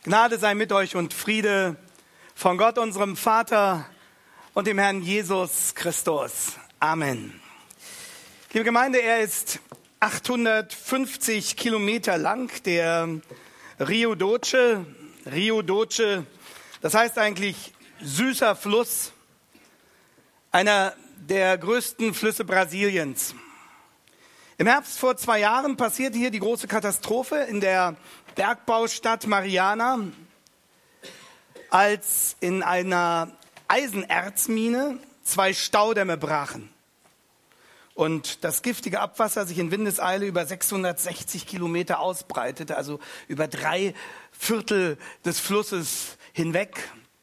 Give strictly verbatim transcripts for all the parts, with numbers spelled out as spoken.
Gnade sei mit euch und Friede von Gott, unserem Vater und dem Herrn Jesus Christus. Amen. Liebe Gemeinde, er ist achthundertfünfzig Kilometer lang, der Rio Doce. Rio Doce, das heißt eigentlich süßer Fluss, einer der größten Flüsse Brasiliens. Im Herbst vor zwei Jahren passierte hier die große Katastrophe in der Bergbaustadt Mariana, als in einer Eisenerzmine zwei Staudämme brachen und das giftige Abwasser sich in Windeseile über sechshundertsechzig Kilometer ausbreitete, also über drei Viertel des Flusses hinweg.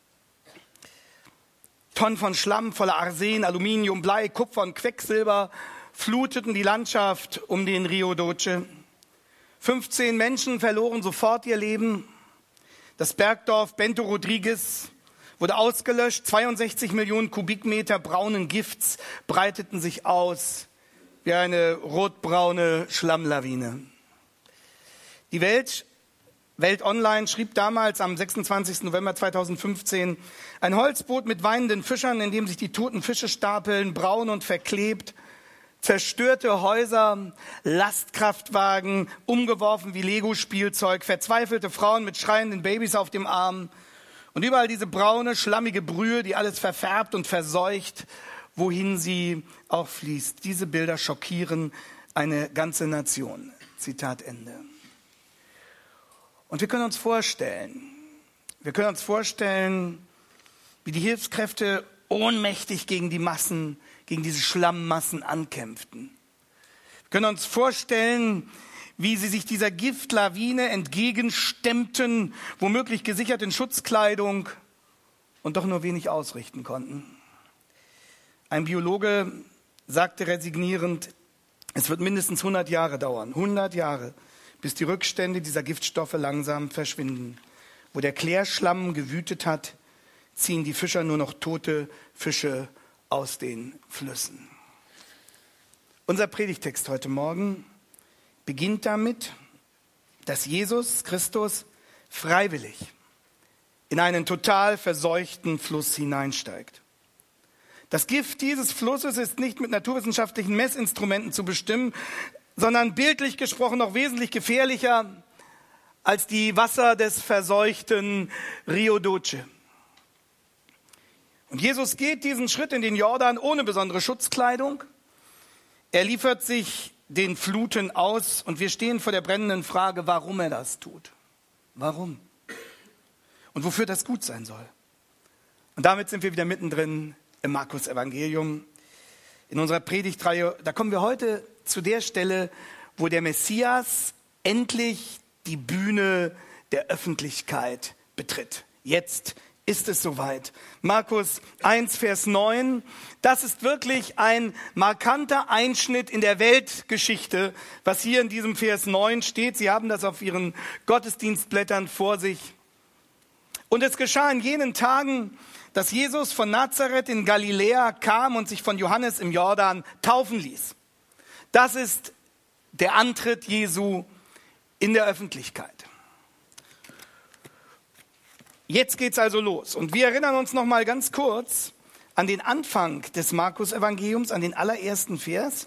Tonnen von Schlamm voller Arsen, Aluminium, Blei, Kupfer und Quecksilber fluteten die Landschaft um den Rio Doce. fünfzehn Menschen verloren sofort ihr Leben. Das Bergdorf Bento Rodrigues wurde ausgelöscht. zweiundsechzig Millionen Kubikmeter braunen Gifts breiteten sich aus wie eine rotbraune Schlammlawine. Die Welt, Welt Online schrieb damals am sechsundzwanzigsten November zweitausendfünfzehn, ein Holzboot mit weinenden Fischern, in dem sich die toten Fische stapeln, braun und verklebt, zerstörte Häuser, Lastkraftwagen, umgeworfen wie Lego-Spielzeug, verzweifelte Frauen mit schreienden Babys auf dem Arm und überall diese braune, schlammige Brühe, die alles verfärbt und verseucht, wohin sie auch fließt. Diese Bilder schockieren eine ganze Nation. Zitat Ende. Und wir können uns vorstellen, wir können uns vorstellen, wie die Hilfskräfte ohnmächtig gegen die Massen, gegen diese Schlammmassen ankämpften. Wir können uns vorstellen, wie sie sich dieser Giftlawine entgegenstemmten, womöglich gesichert in Schutzkleidung und doch nur wenig ausrichten konnten. Ein Biologe sagte resignierend, es wird mindestens hundert Jahre dauern, hundert Jahre, bis die Rückstände dieser Giftstoffe langsam verschwinden. Wo der Klärschlamm gewütet hat, ziehen die Fischer nur noch tote Fische aus den Flüssen. Unser Predigtext heute Morgen beginnt damit, dass Jesus Christus freiwillig in einen total verseuchten Fluss hineinsteigt. Das Gift dieses Flusses ist nicht mit naturwissenschaftlichen Messinstrumenten zu bestimmen, sondern bildlich gesprochen noch wesentlich gefährlicher als die Wasser des verseuchten Rio Doce. Und Jesus geht diesen Schritt in den Jordan ohne besondere Schutzkleidung. Er liefert sich den Fluten aus und wir stehen vor der brennenden Frage, warum er das tut. Warum? Und wofür das gut sein soll. Und damit sind wir wieder mittendrin im Markus-Evangelium. In unserer Predigtreihe, da kommen wir heute zu der Stelle, wo der Messias endlich die Bühne der Öffentlichkeit betritt. Jetzt ist es soweit. Markus eins, Vers neun, das ist wirklich ein markanter Einschnitt in der Weltgeschichte, was hier in diesem Vers neun steht. Sie haben das auf Ihren Gottesdienstblättern vor sich. Und es geschah in jenen Tagen, dass Jesus von Nazareth in Galiläa kam und sich von Johannes im Jordan taufen ließ. Das ist der Antritt Jesu in der Öffentlichkeit. Jetzt geht's also los. Und wir erinnern uns noch mal ganz kurz an den Anfang des Markus-Evangeliums, an den allerersten Vers,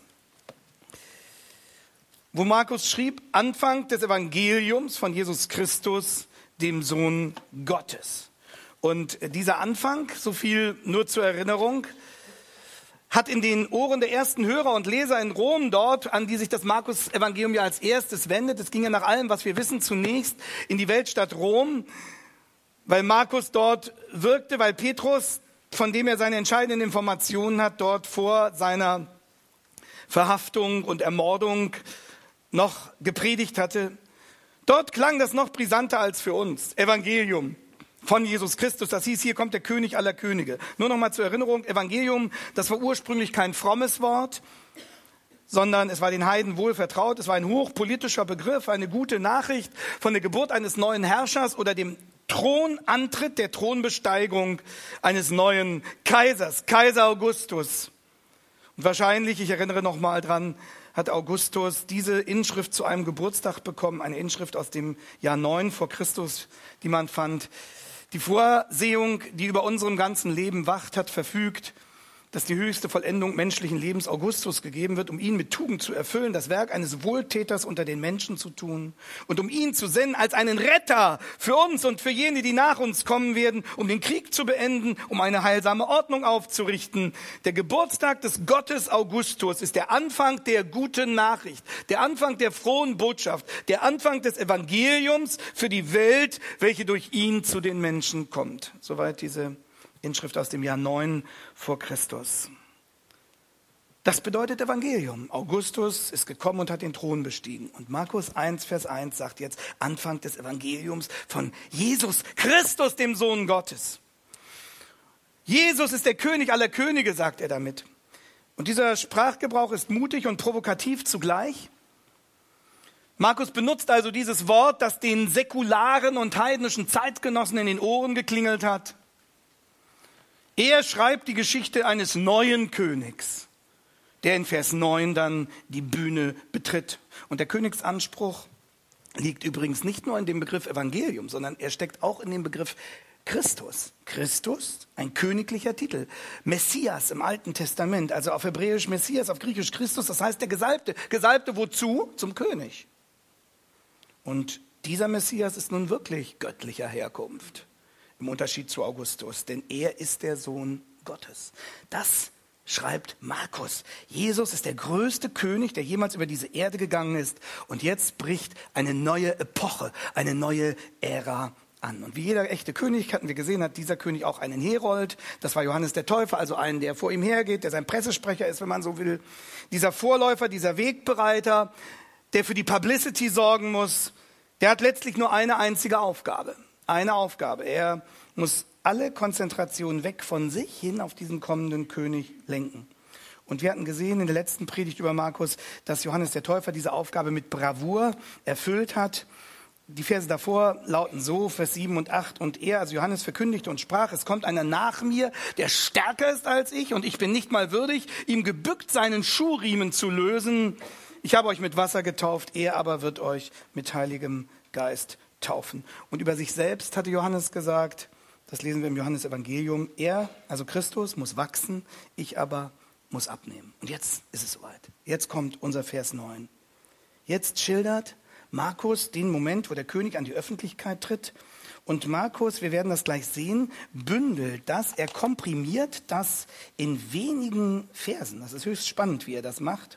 wo Markus schrieb, Anfang des Evangeliums von Jesus Christus, dem Sohn Gottes. Und dieser Anfang, so viel nur zur Erinnerung, hat in den Ohren der ersten Hörer und Leser in Rom, dort, an die sich das Markus-Evangelium ja als erstes wendet, es ging ja nach allem, was wir wissen, zunächst in die Weltstadt Rom, weil Markus dort wirkte, weil Petrus, von dem er seine entscheidenden Informationen hat, dort vor seiner Verhaftung und Ermordung noch gepredigt hatte. Dort klang das noch brisanter als für uns. Evangelium von Jesus Christus, das hieß, hier kommt der König aller Könige. Nur noch mal zur Erinnerung, Evangelium, das war ursprünglich kein frommes Wort, sondern es war den Heiden wohl vertraut. Es war ein hochpolitischer Begriff, eine gute Nachricht von der Geburt eines neuen Herrschers oder dem Thronantritt, der Thronbesteigung eines neuen Kaisers, Kaiser Augustus. Und wahrscheinlich, ich erinnere noch mal dran, hat Augustus diese Inschrift zu einem Geburtstag bekommen, eine Inschrift aus dem Jahr neun vor Christus, die man fand. Die Vorsehung, die über unserem ganzen Leben wacht, hat verfügt, dass die höchste Vollendung menschlichen Lebens Augustus gegeben wird, um ihn mit Tugend zu erfüllen, das Werk eines Wohltäters unter den Menschen zu tun und um ihn zu senden als einen Retter für uns und für jene, die nach uns kommen werden, um den Krieg zu beenden, um eine heilsame Ordnung aufzurichten. Der Geburtstag des Gottes Augustus ist der Anfang der guten Nachricht, der Anfang der frohen Botschaft, der Anfang des Evangeliums für die Welt, welche durch ihn zu den Menschen kommt. Soweit diese Inschrift aus dem Jahr neun vor Christus. Das bedeutet Evangelium. Augustus ist gekommen und hat den Thron bestiegen. Und Markus eins, Vers eins sagt jetzt Anfang des Evangeliums von Jesus Christus, dem Sohn Gottes. Jesus ist der König aller Könige, sagt er damit. Und dieser Sprachgebrauch ist mutig und provokativ zugleich. Markus benutzt also dieses Wort, das den säkularen und heidnischen Zeitgenossen in den Ohren geklingelt hat. Er schreibt die Geschichte eines neuen Königs, der in Vers neun dann die Bühne betritt. Und der Königsanspruch liegt übrigens nicht nur in dem Begriff Evangelium, sondern er steckt auch in dem Begriff Christus. Christus, ein königlicher Titel. Messias im Alten Testament, also auf Hebräisch Messias, auf Griechisch Christus, das heißt der Gesalbte. Gesalbte wozu? Zum König. Und dieser Messias ist nun wirklich göttlicher Herkunft. Im Unterschied zu Augustus, denn er ist der Sohn Gottes. Das schreibt Markus. Jesus ist der größte König, der jemals über diese Erde gegangen ist. Und jetzt bricht eine neue Epoche, eine neue Ära an. Und wie jeder echte König, hatten wir gesehen, hat dieser König auch einen Herold. Das war Johannes der Täufer, also einen, der vor ihm hergeht, der sein Pressesprecher ist, wenn man so will. Dieser Vorläufer, dieser Wegbereiter, der für die Publicity sorgen muss, der hat letztlich nur eine einzige Aufgabe. Eine Aufgabe. Er muss alle Konzentration weg von sich hin auf diesen kommenden König lenken. Und wir hatten gesehen in der letzten Predigt über Markus, dass Johannes der Täufer diese Aufgabe mit Bravour erfüllt hat. Die Verse davor lauten so, Vers sieben und acht. Und er, also Johannes, verkündigte und sprach, es kommt einer nach mir, der stärker ist als ich, und ich bin nicht mal würdig, ihm gebückt seinen Schuhriemen zu lösen. Ich habe euch mit Wasser getauft, er aber wird euch mit Heiligem Geist taufen. Und über sich selbst hatte Johannes gesagt, das lesen wir im Johannesevangelium, er, also Christus, muss wachsen, ich aber muss abnehmen. Und jetzt ist es soweit. Jetzt kommt unser Vers neun. Jetzt schildert Markus den Moment, wo der König an die Öffentlichkeit tritt. Und Markus, wir werden das gleich sehen, bündelt das, er komprimiert das in wenigen Versen. Das ist höchst spannend, wie er das macht.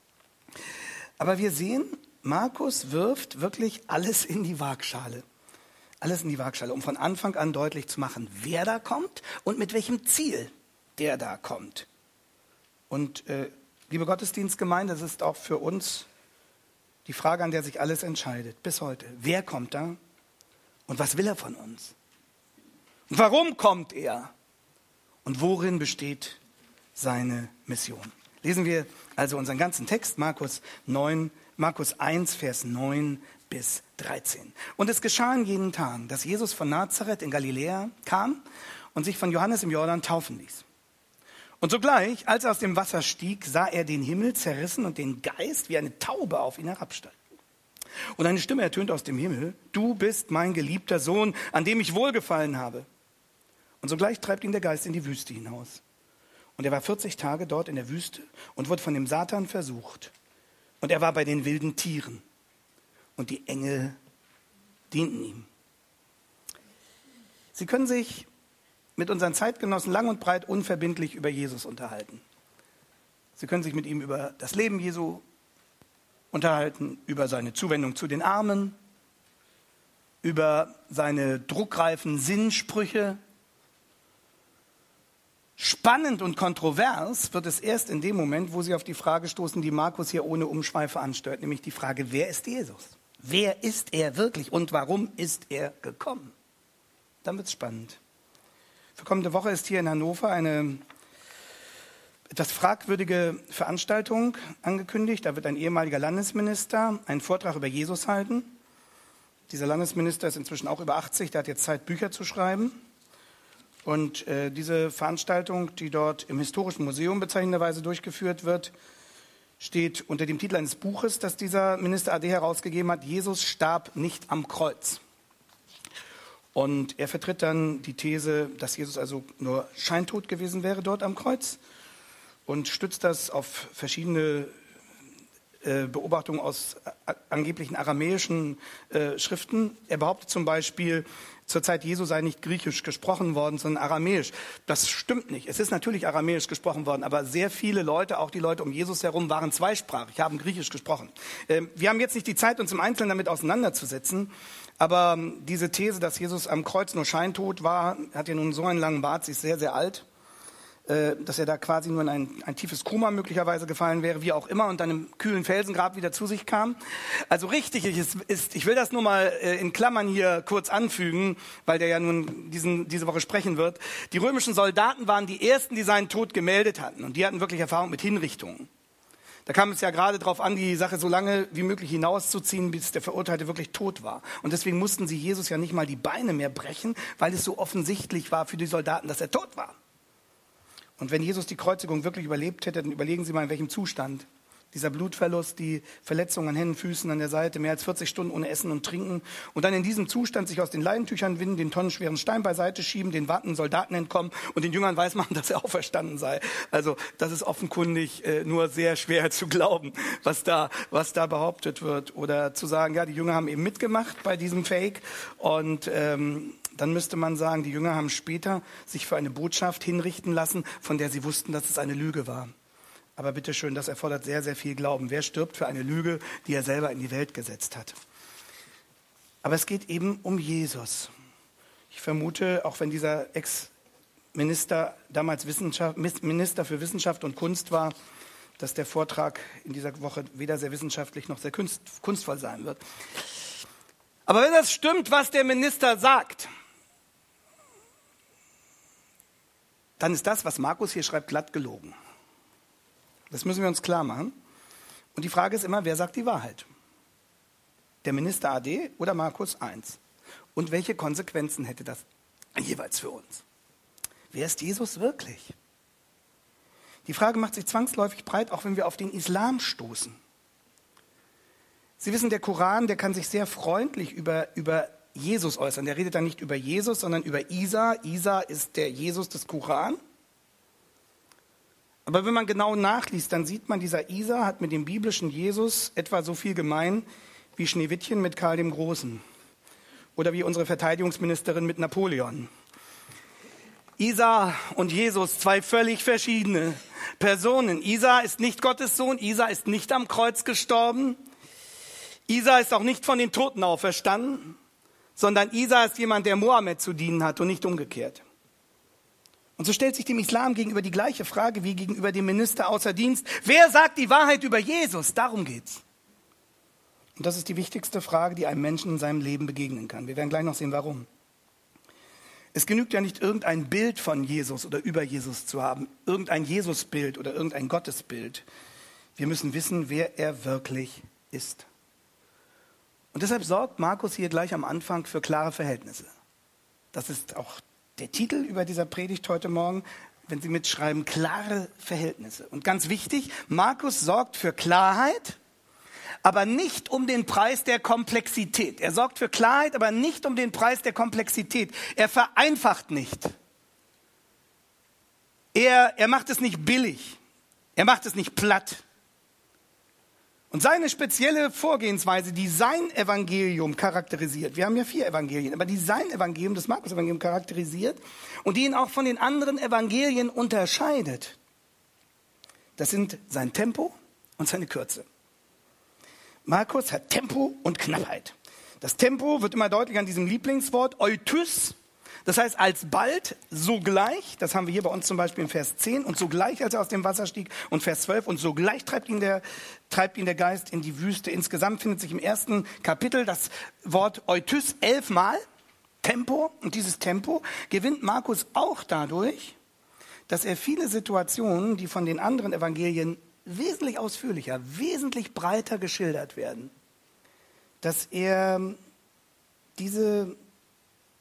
Aber wir sehen, Markus wirft wirklich alles in die Waagschale. Alles in die Waagschale, um von Anfang an deutlich zu machen, wer da kommt und mit welchem Ziel der da kommt. Und äh, liebe Gottesdienstgemeinde, das ist auch für uns die Frage, an der sich alles entscheidet, bis heute. Wer kommt da und was will er von uns? Und warum kommt er? Und worin besteht seine Mission? Lesen wir also unseren ganzen Text, Markus neun, Markus eins, Vers neun bis dreizehn. Und es geschah in jenen Tagen, dass Jesus von Nazareth in Galiläa kam und sich von Johannes im Jordan taufen ließ. Und sogleich, als er aus dem Wasser stieg, sah er den Himmel zerrissen und den Geist wie eine Taube auf ihn herabsteigen. Und eine Stimme ertönte aus dem Himmel, du bist mein geliebter Sohn, an dem ich wohlgefallen habe. Und sogleich treibt ihn der Geist in die Wüste hinaus. Und er war vierzig Tage dort in der Wüste und wurde von dem Satan versucht. Und er war bei den wilden Tieren. Und die Engel dienten ihm. Sie können sich mit unseren Zeitgenossen lang und breit unverbindlich über Jesus unterhalten. Sie können sich mit ihm über das Leben Jesu unterhalten, über seine Zuwendung zu den Armen, über seine druckreifen Sinnsprüche. Spannend und kontrovers wird es erst in dem Moment, wo Sie auf die Frage stoßen, die Markus hier ohne Umschweife anstört, nämlich die Frage, wer ist Jesus? Wer ist er wirklich und warum ist er gekommen? Dann wird es spannend. Für kommende Woche ist hier in Hannover eine etwas fragwürdige Veranstaltung angekündigt. Da wird ein ehemaliger Landesminister einen Vortrag über Jesus halten. Dieser Landesminister ist inzwischen auch über achtzig, der hat jetzt Zeit, Bücher zu schreiben. Und äh, diese Veranstaltung, die dort im Historischen Museum bezeichnenderweise durchgeführt wird, steht unter dem Titel eines Buches, das dieser Minister A D herausgegeben hat, Jesus starb nicht am Kreuz. Und er vertritt dann die These, dass Jesus also nur scheintot gewesen wäre dort am Kreuz und stützt das auf verschiedene äh, Beobachtungen aus äh, angeblichen aramäischen äh, Schriften. Er behauptet zum Beispiel, zur Zeit Jesu sei nicht Griechisch gesprochen worden, sondern Aramäisch. Das stimmt nicht. Es ist natürlich Aramäisch gesprochen worden, aber sehr viele Leute, auch die Leute um Jesus herum, waren zweisprachig, haben Griechisch gesprochen. Ähm, wir haben jetzt nicht die Zeit, uns im Einzelnen damit auseinanderzusetzen, aber ähm, diese These, dass Jesus am Kreuz nur scheintot war, hat ja nun so einen langen Bart, sie ist sehr, sehr alt, äh, dass er da quasi nur in ein, ein tiefes Koma möglicherweise gefallen wäre, wie auch immer, und dann im kühlen Felsengrab wieder zu sich kam. Also richtig ist, ist ich will das nur mal äh, in Klammern hier kurz anfügen, weil der ja nun diesen, diese Woche sprechen wird. Die römischen Soldaten waren die ersten, die seinen Tod gemeldet hatten, und die hatten wirklich Erfahrung mit Hinrichtungen. Da kam es ja gerade darauf an, die Sache so lange wie möglich hinauszuziehen, bis der Verurteilte wirklich tot war. Und deswegen mussten sie Jesus ja nicht mal die Beine mehr brechen, weil es so offensichtlich war für die Soldaten, dass er tot war. Und wenn Jesus die Kreuzigung wirklich überlebt hätte, dann überlegen Sie mal, in welchem Zustand. Dieser Blutverlust, die Verletzungen an Händen, Füßen, an der Seite, mehr als vierzig Stunden ohne Essen und Trinken. Und dann in diesem Zustand sich aus den Leinentüchern winden, den tonnenschweren Stein beiseite schieben, den wartenden Soldaten entkommen und den Jüngern weismachen, dass er auferstanden sei. Also das ist offenkundig äh, nur sehr schwer zu glauben, was da, was da behauptet wird. Oder zu sagen, ja, die Jünger haben eben mitgemacht bei diesem Fake. Und ähm, dann müsste man sagen, die Jünger haben später sich für eine Botschaft hinrichten lassen, von der sie wussten, dass es eine Lüge war. Aber bitteschön, das erfordert sehr, sehr viel Glauben. Wer stirbt für eine Lüge, die er selber in die Welt gesetzt hat? Aber es geht eben um Jesus. Ich vermute, auch wenn dieser Ex-Minister damals Wissenschaft, Minister für Wissenschaft und Kunst war, dass der Vortrag in dieser Woche weder sehr wissenschaftlich noch sehr kunst, kunstvoll sein wird. Aber wenn das stimmt, was der Minister sagt, dann ist das, was Markus hier schreibt, glatt gelogen. Das müssen wir uns klar machen. Und die Frage ist immer, wer sagt die Wahrheit? Der Minister A D oder Markus eins? Und welche Konsequenzen hätte das jeweils für uns? Wer ist Jesus wirklich? Die Frage macht sich zwangsläufig breit, auch wenn wir auf den Islam stoßen. Sie wissen, der Koran, der kann sich sehr freundlich über, über Jesus äußern. Der redet dann nicht über Jesus, sondern über Isa. Isa ist der Jesus des Koran. Aber wenn man genau nachliest, dann sieht man, dieser Isa hat mit dem biblischen Jesus etwa so viel gemein wie Schneewittchen mit Karl dem Großen oder wie unsere Verteidigungsministerin mit Napoleon. Isa und Jesus, zwei völlig verschiedene Personen. Isa ist nicht Gottes Sohn, Isa ist nicht am Kreuz gestorben, Isa ist auch nicht von den Toten auferstanden, sondern Isa ist jemand, der Mohammed zu dienen hat und nicht umgekehrt. Und so stellt sich dem Islam gegenüber die gleiche Frage wie gegenüber dem Minister außer Dienst. Wer sagt die Wahrheit über Jesus? Darum geht's. Und das ist die wichtigste Frage, die einem Menschen in seinem Leben begegnen kann. Wir werden gleich noch sehen, warum. Es genügt ja nicht, irgendein Bild von Jesus oder über Jesus zu haben, irgendein Jesusbild oder irgendein Gottesbild. Wir müssen wissen, wer er wirklich ist. Und deshalb sorgt Markus hier gleich am Anfang für klare Verhältnisse. Das ist auch der Titel über dieser Predigt heute Morgen, wenn Sie mitschreiben, klare Verhältnisse. Und ganz wichtig, Markus sorgt für Klarheit, aber nicht um den Preis der Komplexität. Er sorgt für Klarheit, aber nicht um den Preis der Komplexität. Er vereinfacht nicht. Er, er macht es nicht billig. Er macht es nicht platt. Und seine spezielle Vorgehensweise, die sein Evangelium charakterisiert, wir haben ja vier Evangelien, aber die sein Evangelium, das Markus-Evangelium charakterisiert und die ihn auch von den anderen Evangelien unterscheidet, das sind sein Tempo und seine Kürze. Markus hat Tempo und Knappheit. Das Tempo wird immer deutlicher an diesem Lieblingswort, Euthys. Das heißt, alsbald, sogleich, das haben wir hier bei uns zum Beispiel im Vers zehn, und sogleich, als er aus dem Wasser stieg, und Vers zwölf, und sogleich treibt ihn der, treibt ihn der Geist in die Wüste. Insgesamt findet sich im ersten Kapitel das Wort Euthys elfmal, Tempo, und dieses Tempo gewinnt Markus auch dadurch, dass er viele Situationen, die von den anderen Evangelien wesentlich ausführlicher, wesentlich breiter geschildert werden, dass er diese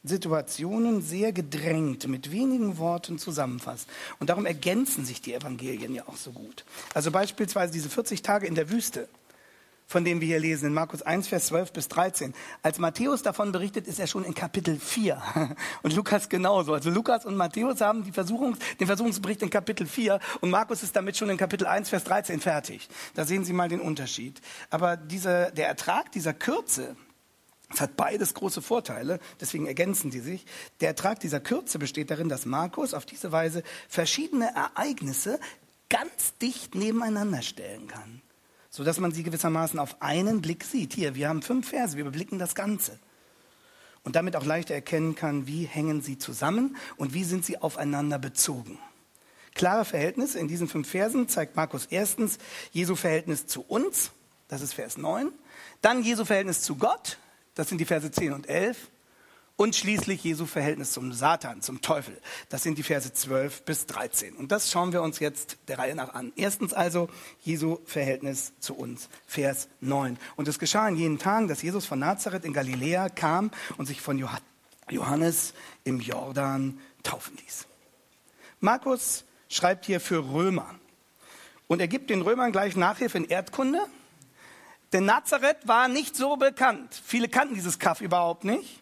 Situationen sehr gedrängt mit wenigen Worten zusammenfasst. Und darum ergänzen sich die Evangelien ja auch so gut. Also beispielsweise diese vierzig Tage in der Wüste, von denen wir hier lesen, in Markus eins, Vers zwölf bis dreizehn. Als Matthäus davon berichtet, ist er schon in Kapitel vier. Und Lukas genauso. Also Lukas und Matthäus haben die Versuchungs-, den Versuchungsbericht in Kapitel vier und Markus ist damit schon in Kapitel eins, Vers dreizehn fertig. Da sehen Sie mal den Unterschied. Aber dieser, der Ertrag dieser Kürze, es hat beides große Vorteile, deswegen ergänzen die sich. Der Ertrag dieser Kürze besteht darin, dass Markus auf diese Weise verschiedene Ereignisse ganz dicht nebeneinander stellen kann, sodass man sie gewissermaßen auf einen Blick sieht. Hier, wir haben fünf Verse, wir überblicken das Ganze. Und damit auch leichter erkennen kann, wie hängen sie zusammen und wie sind sie aufeinander bezogen. Klare Verhältnisse in diesen fünf Versen zeigt Markus erstens Jesu Verhältnis zu uns, das ist Vers neun. Dann Jesu Verhältnis zu Gott, das sind die Verse zehn und elf. Und schließlich Jesu Verhältnis zum Satan, zum Teufel. Das sind die Verse zwölf bis dreizehn. Und das schauen wir uns jetzt der Reihe nach an. Erstens also Jesu Verhältnis zu uns, Vers neun. Und es geschah in jenen Tagen, dass Jesus von Nazareth in Galiläa kam und sich von Johannes im Jordan taufen ließ. Markus schreibt hier für Römer. Und er gibt den Römern gleich Nachhilfe in Erdkunde. Denn Nazareth war nicht so bekannt. Viele kannten dieses Kaff überhaupt nicht.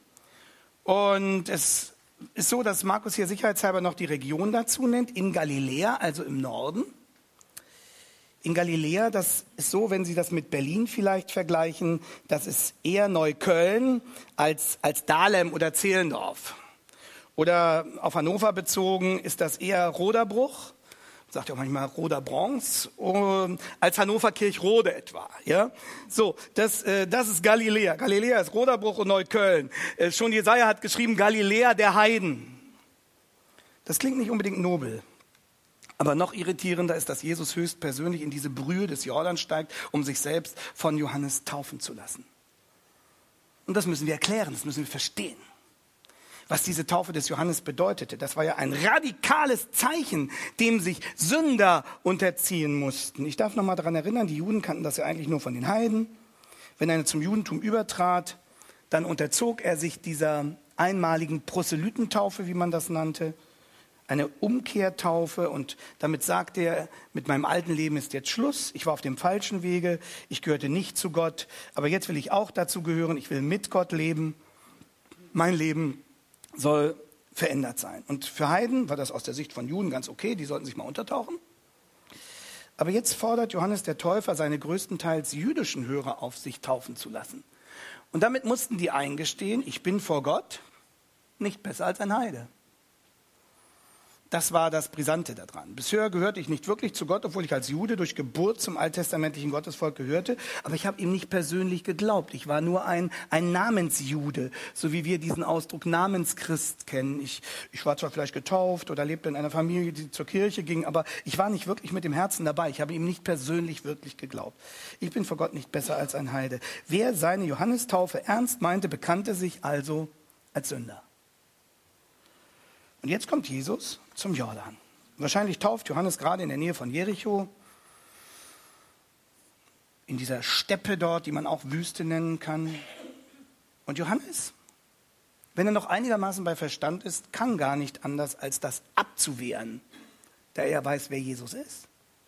Und es ist so, dass Markus hier sicherheitshalber noch die Region dazu nennt, in Galiläa, also im Norden. In Galiläa, das ist so, wenn Sie das mit Berlin vielleicht vergleichen, das ist eher Neukölln als, als Dahlem oder Zehlendorf. Oder auf Hannover bezogen ist das eher Roderbruch, sagt ja auch manchmal Roderbronx, als Hannover-Kirchrode etwa. Ja? So, das, äh, das ist Galiläa. Galiläa ist Roderbruch und Neukölln. Äh, schon Jesaja hat geschrieben, Galiläa der Heiden. Das klingt nicht unbedingt nobel. Aber noch irritierender ist, dass Jesus höchstpersönlich in diese Brühe des Jordan steigt, um sich selbst von Johannes taufen zu lassen. Und das müssen wir erklären, das müssen wir verstehen. Was diese Taufe des Johannes bedeutete. Das war ja ein radikales Zeichen, dem sich Sünder unterziehen mussten. Ich darf noch mal daran erinnern, die Juden kannten das ja eigentlich nur von den Heiden. Wenn einer zum Judentum übertrat, dann unterzog er sich dieser einmaligen Proselytentaufe, wie man das nannte, eine Umkehrtaufe. Und damit sagte er, mit meinem alten Leben ist jetzt Schluss. Ich war auf dem falschen Wege, ich gehörte nicht zu Gott, aber jetzt will ich auch dazu gehören, ich will mit Gott leben. Mein Leben soll verändert sein. Und für Heiden war das aus der Sicht von Juden ganz okay, die sollten sich mal untertauchen. Aber jetzt fordert Johannes der Täufer seine größtenteils jüdischen Hörer auf, sich taufen zu lassen. Und damit mussten die eingestehen, ich bin vor Gott nicht besser als ein Heide. Das war das Brisante daran. Bisher gehörte ich nicht wirklich zu Gott, obwohl ich als Jude durch Geburt zum alttestamentlichen Gottesvolk gehörte. Aber ich habe ihm nicht persönlich geglaubt. Ich war nur ein, ein Namensjude, so wie wir diesen Ausdruck Namenschrist kennen. Ich, ich war zwar vielleicht getauft oder lebte in einer Familie, die zur Kirche ging, aber ich war nicht wirklich mit dem Herzen dabei. Ich habe ihm nicht persönlich wirklich geglaubt. Ich bin vor Gott nicht besser als ein Heide. Wer seine Johannistaufe ernst meinte, bekannte sich also als Sünder. Und jetzt kommt Jesus zum Jordan. Wahrscheinlich tauft Johannes gerade in der Nähe von Jericho, in dieser Steppe dort, die man auch Wüste nennen kann. Und Johannes, wenn er noch einigermaßen bei Verstand ist, kann gar nicht anders, als das abzuwehren, da er weiß, wer Jesus ist.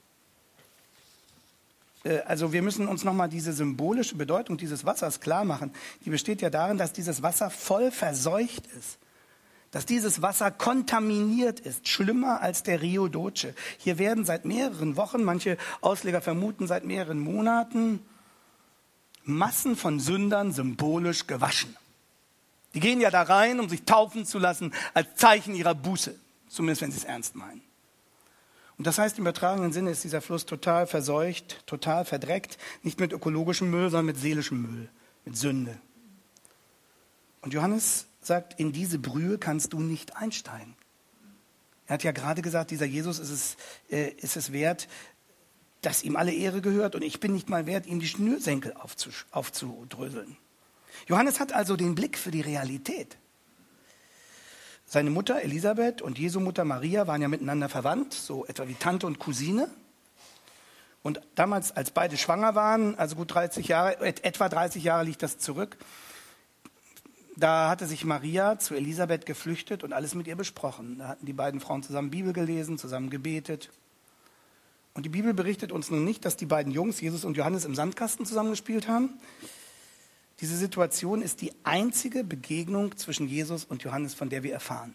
Also wir müssen uns nochmal diese symbolische Bedeutung dieses Wassers klar machen. Die besteht ja darin, dass dieses Wasser voll verseucht ist. Dass dieses Wasser kontaminiert ist, schlimmer als der Rio Doce. Hier werden seit mehreren Wochen, manche Ausleger vermuten seit mehreren Monaten, Massen von Sündern symbolisch gewaschen. Die gehen ja da rein, um sich taufen zu lassen, als Zeichen ihrer Buße, zumindest wenn sie es ernst meinen. Und das heißt, im übertragenen Sinne ist dieser Fluss total verseucht, total verdreckt, nicht mit ökologischem Müll, sondern mit seelischem Müll, mit Sünde. Und Johannes sagt, in diese Brühe kannst du nicht einsteigen. Er hat ja gerade gesagt, dieser Jesus ist es, äh, ist es wert, dass ihm alle Ehre gehört und ich bin nicht mal wert, ihm die Schnürsenkel aufzusch- aufzudröseln. Johannes hat also den Blick für die Realität. Seine Mutter Elisabeth und Jesu Mutter Maria waren ja miteinander verwandt, so etwa wie Tante und Cousine. Und damals, als beide schwanger waren, also gut dreißig Jahre, etwa dreißig Jahre liegt das zurück, Da hatte sich Maria zu Elisabeth geflüchtet und alles mit ihr besprochen. Da hatten die beiden Frauen zusammen Bibel gelesen, zusammen gebetet. Und die Bibel berichtet uns nun nicht, dass die beiden Jungs, Jesus und Johannes, im Sandkasten zusammengespielt haben. Diese Situation ist die einzige Begegnung zwischen Jesus und Johannes, von der wir erfahren.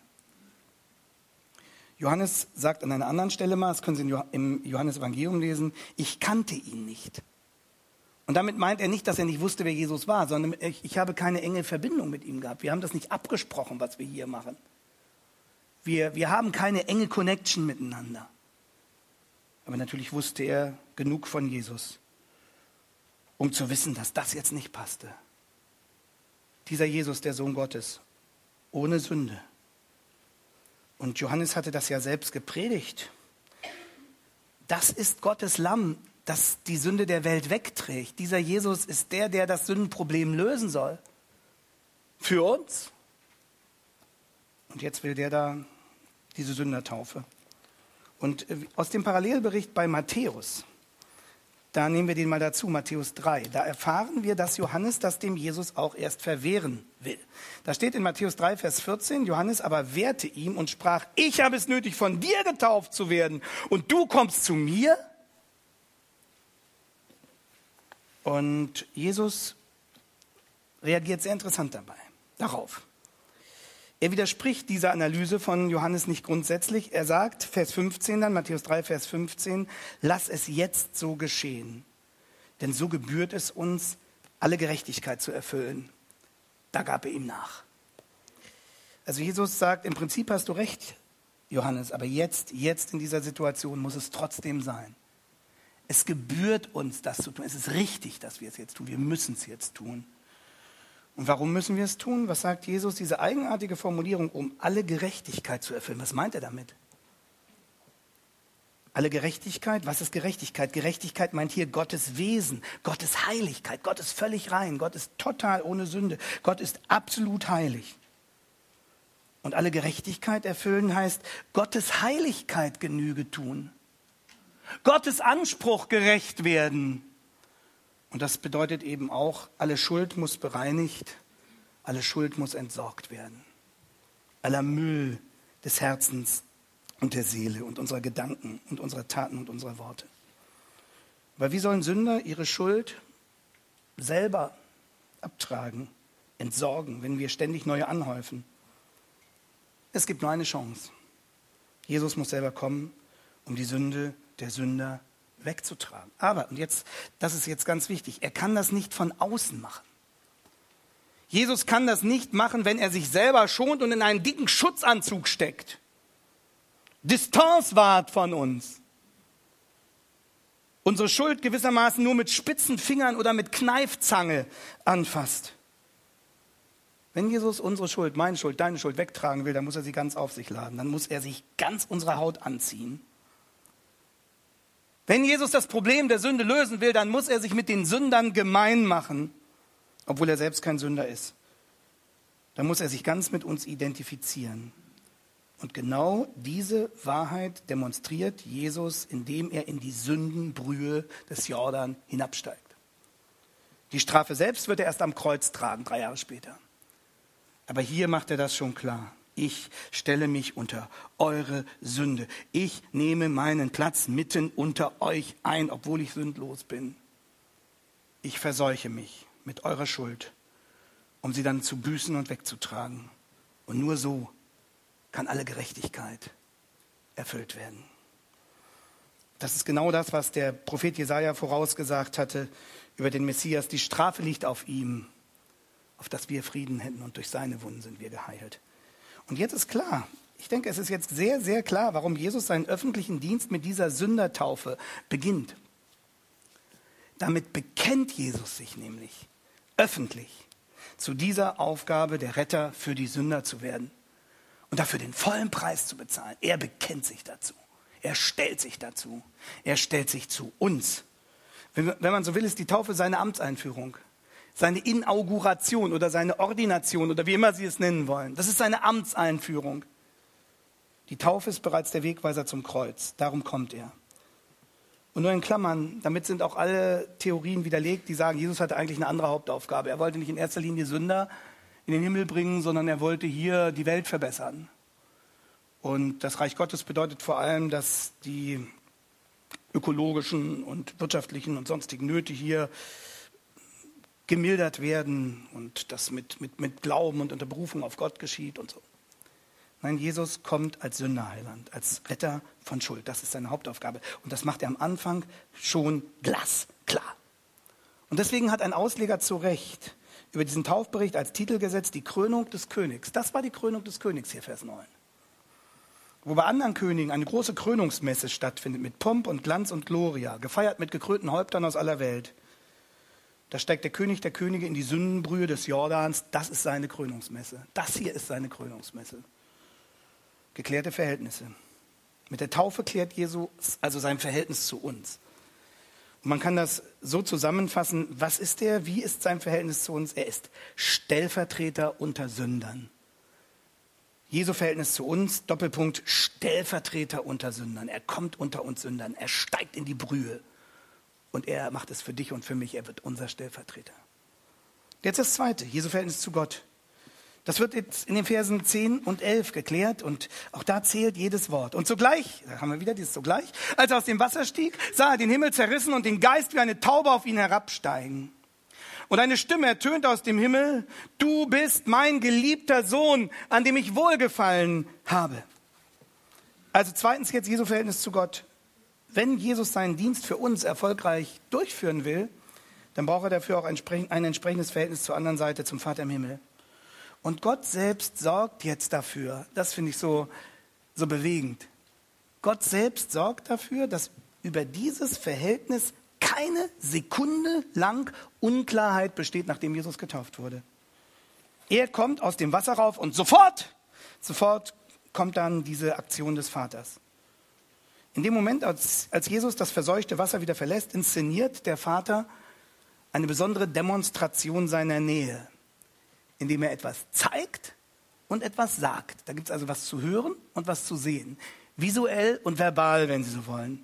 Johannes sagt an einer anderen Stelle mal, das können Sie im Johannes-Evangelium lesen, ich kannte ihn nicht. Und damit meint er nicht, dass er nicht wusste, wer Jesus war, sondern ich, ich habe keine enge Verbindung mit ihm gehabt. Wir haben das nicht abgesprochen, was wir hier machen. Wir, wir haben keine enge Connection miteinander. Aber natürlich wusste er genug von Jesus, um zu wissen, dass das jetzt nicht passte. Dieser Jesus, der Sohn Gottes, ohne Sünde. Und Johannes hatte das ja selbst gepredigt. Das ist Gottes Lamm, das die Sünde der Welt wegträgt. Dieser Jesus ist der, der das Sündenproblem lösen soll. Für uns. Und jetzt will der da diese Sündertaufe. Und aus dem Parallelbericht bei Matthäus, da nehmen wir den mal dazu, Matthäus drei, da erfahren wir, dass Johannes das dem Jesus auch erst verwehren will. Da steht in Matthäus drei, Vers vierzehn, Johannes aber wehrte ihm und sprach, ich habe es nötig, von dir getauft zu werden und du kommst zu mir? Und Jesus reagiert sehr interessant dabei, darauf. Er widerspricht dieser Analyse von Johannes nicht grundsätzlich. Er sagt, Vers fünfzehn dann, Matthäus drei, Vers fünfzehn, lass es jetzt so geschehen, denn so gebührt es uns, alle Gerechtigkeit zu erfüllen. Da gab er ihm nach. Also Jesus sagt, im Prinzip hast du recht, Johannes, aber jetzt, jetzt in dieser Situation muss es trotzdem sein. Es gebührt uns, das zu tun. Es ist richtig, dass wir es jetzt tun. Wir müssen es jetzt tun. Und warum müssen wir es tun? Was sagt Jesus? Diese eigenartige Formulierung, um alle Gerechtigkeit zu erfüllen. Was meint er damit? Alle Gerechtigkeit? Was ist Gerechtigkeit? Gerechtigkeit meint hier Gottes Wesen, Gottes Heiligkeit. Gott ist völlig rein. Gott ist total ohne Sünde. Gott ist absolut heilig. Und alle Gerechtigkeit erfüllen heißt Gottes Heiligkeit Genüge tun. Gottes Anspruch gerecht werden. Und das bedeutet eben auch, alle Schuld muss bereinigt, alle Schuld muss entsorgt werden. Aller Müll des Herzens und der Seele und unserer Gedanken und unserer Taten und unserer Worte. Weil wie sollen Sünder ihre Schuld selber abtragen, entsorgen, wenn wir ständig neue anhäufen? Es gibt nur eine Chance. Jesus muss selber kommen, um die Sünde der Sünder wegzutragen. Aber, und jetzt, das ist jetzt ganz wichtig, er kann das nicht von außen machen. Jesus kann das nicht machen, wenn er sich selber schont und in einen dicken Schutzanzug steckt. Distanz wahrt von uns. Unsere Schuld gewissermaßen nur mit spitzen Fingern oder mit Kneifzange anfasst. Wenn Jesus unsere Schuld, meine Schuld, deine Schuld wegtragen will, dann muss er sie ganz auf sich laden. Dann muss er sich ganz unsere Haut anziehen. Wenn Jesus das Problem der Sünde lösen will, dann muss er sich mit den Sündern gemein machen, obwohl er selbst kein Sünder ist. Dann muss er sich ganz mit uns identifizieren. Und genau diese Wahrheit demonstriert Jesus, indem er in die Sündenbrühe des Jordan hinabsteigt. Die Strafe selbst wird er erst am Kreuz tragen, drei Jahre später. Aber hier macht er das schon klar. Ich stelle mich unter eure Sünde. Ich nehme meinen Platz mitten unter euch ein, obwohl ich sündlos bin. Ich verseuche mich mit eurer Schuld, um sie dann zu büßen und wegzutragen. Und nur so kann alle Gerechtigkeit erfüllt werden. Das ist genau das, was der Prophet Jesaja vorausgesagt hatte über den Messias. Die Strafe liegt auf ihm, auf dass wir Frieden hätten, und durch seine Wunden sind wir geheilt. Und jetzt ist klar, ich denke, es ist jetzt sehr, sehr klar, warum Jesus seinen öffentlichen Dienst mit dieser Sündertaufe beginnt. Damit bekennt Jesus sich nämlich öffentlich zu dieser Aufgabe, der Retter für die Sünder zu werden und dafür den vollen Preis zu bezahlen. Er bekennt sich dazu. Er stellt sich dazu. Er stellt sich zu uns. Wenn, wenn man so will, ist die Taufe seine Amtseinführung. Seine Inauguration oder seine Ordination oder wie immer Sie es nennen wollen. Das ist seine Amtseinführung. Die Taufe ist bereits der Wegweiser zum Kreuz. Darum kommt er. Und nur in Klammern, damit sind auch alle Theorien widerlegt, die sagen, Jesus hatte eigentlich eine andere Hauptaufgabe. Er wollte nicht in erster Linie Sünder in den Himmel bringen, sondern er wollte hier die Welt verbessern. Und das Reich Gottes bedeutet vor allem, dass die ökologischen und wirtschaftlichen und sonstigen Nöte hier gemildert werden und das mit, mit, mit Glauben und unter Berufung auf Gott geschieht und so. Nein, Jesus kommt als Sünderheiland, als Retter von Schuld. Das ist seine Hauptaufgabe. Und das macht er am Anfang schon glasklar. Und deswegen hat ein Ausleger zu Recht über diesen Taufbericht als Titel gesetzt, die Krönung des Königs. Das war die Krönung des Königs hier, Vers neun. Wo bei anderen Königen eine große Krönungsmesse stattfindet, mit Pomp und Glanz und Gloria, gefeiert mit gekrönten Häuptern aus aller Welt. Da steigt der König der Könige in die Sündenbrühe des Jordans. Das ist seine Krönungsmesse. Das hier ist seine Krönungsmesse. Geklärte Verhältnisse. Mit der Taufe klärt Jesus also sein Verhältnis zu uns. Und man kann das so zusammenfassen, was ist er, wie ist sein Verhältnis zu uns? Er ist Stellvertreter unter Sündern. Jesu Verhältnis zu uns, Doppelpunkt, Stellvertreter unter Sündern. Er kommt unter uns Sündern, er steigt in die Brühe. Und er macht es für dich und für mich, er wird unser Stellvertreter. Jetzt das Zweite, Jesu Verhältnis zu Gott. Das wird jetzt in den Versen zehn und elf geklärt und auch da zählt jedes Wort. Und sogleich, da haben wir wieder dieses sogleich, als er aus dem Wasser stieg, sah er den Himmel zerrissen und den Geist wie eine Taube auf ihn herabsteigen. Und eine Stimme ertönte aus dem Himmel, du bist mein geliebter Sohn, an dem ich wohlgefallen habe. Also zweitens jetzt Jesu Verhältnis zu Gott. Wenn Jesus seinen Dienst für uns erfolgreich durchführen will, dann braucht er dafür auch ein entsprechendes Verhältnis zur anderen Seite, zum Vater im Himmel. Und Gott selbst sorgt jetzt dafür, das finde ich so, so bewegend. Gott selbst sorgt dafür, dass über dieses Verhältnis keine Sekunde lang Unklarheit besteht, nachdem Jesus getauft wurde. Er kommt aus dem Wasser rauf und sofort, sofort kommt dann diese Aktion des Vaters. In dem Moment, als, als Jesus das verseuchte Wasser wieder verlässt, inszeniert der Vater eine besondere Demonstration seiner Nähe, indem er etwas zeigt und etwas sagt. Da gibt es also was zu hören und was zu sehen. Visuell und verbal, wenn Sie so wollen.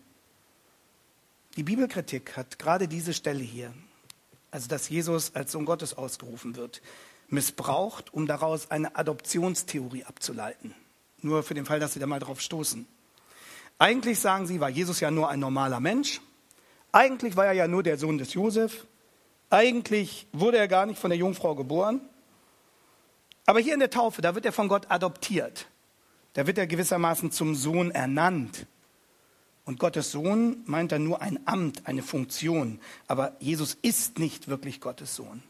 Die Bibelkritik hat gerade diese Stelle hier, also dass Jesus als Sohn Gottes ausgerufen wird, missbraucht, um daraus eine Adoptionstheorie abzuleiten. Nur für den Fall, dass Sie da mal drauf stoßen. Eigentlich, sagen sie, war Jesus ja nur ein normaler Mensch. Eigentlich war er ja nur der Sohn des Josef. Eigentlich wurde er gar nicht von der Jungfrau geboren. Aber hier in der Taufe, da wird er von Gott adoptiert. Da wird er gewissermaßen zum Sohn ernannt. Und Gottes Sohn meint dann nur ein Amt, eine Funktion. Aber Jesus ist nicht wirklich Gottes Sohn.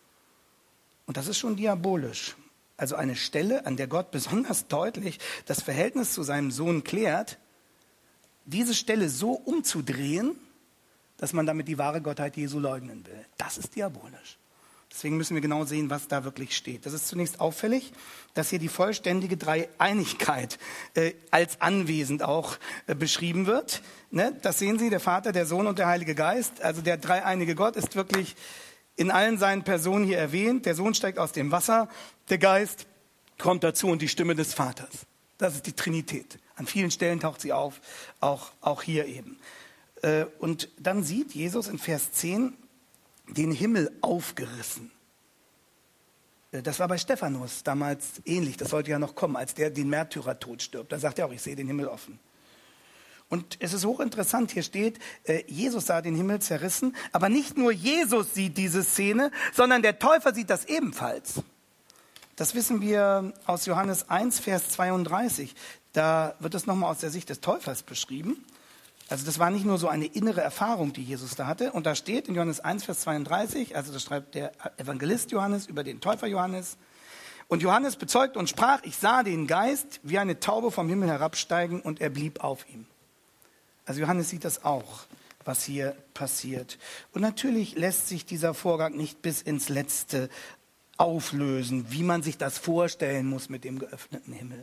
Und das ist schon diabolisch. Also eine Stelle, an der Gott besonders deutlich das Verhältnis zu seinem Sohn klärt, diese Stelle so umzudrehen, dass man damit die wahre Gottheit Jesu leugnen will. Das ist diabolisch. Deswegen müssen wir genau sehen, was da wirklich steht. Das ist zunächst auffällig, dass hier die vollständige Dreieinigkeit äh, als anwesend auch äh, beschrieben wird. Ne? Das sehen Sie, der Vater, der Sohn und der Heilige Geist. Also der dreieinige Gott ist wirklich in allen seinen Personen hier erwähnt. Der Sohn steigt aus dem Wasser, der Geist kommt dazu und die Stimme des Vaters. Das ist die Trinität. An vielen Stellen taucht sie auf, auch, auch hier eben. Äh, und dann sieht Jesus in Vers zehn den Himmel aufgerissen. Äh, das war bei Stephanus damals ähnlich. Das sollte ja noch kommen, als der den Märtyrertod stirbt. Da sagt er auch, ich sehe den Himmel offen. Und es ist hochinteressant, hier steht, äh, Jesus sah den Himmel zerrissen. Aber nicht nur Jesus sieht diese Szene, sondern der Täufer sieht das ebenfalls. Das wissen wir aus Johannes eins, Vers zweiunddreißig. Da wird es nochmal aus der Sicht des Täufers beschrieben. Also das war nicht nur so eine innere Erfahrung, die Jesus da hatte. Und da steht in Johannes eins, Vers zweiunddreißig, also das schreibt der Evangelist Johannes über den Täufer Johannes. Und Johannes bezeugt und sprach, ich sah den Geist wie eine Taube vom Himmel herabsteigen und er blieb auf ihm. Also Johannes sieht das auch, was hier passiert. Und natürlich lässt sich dieser Vorgang nicht bis ins Letzte auflösen, wie man sich das vorstellen muss mit dem geöffneten Himmel.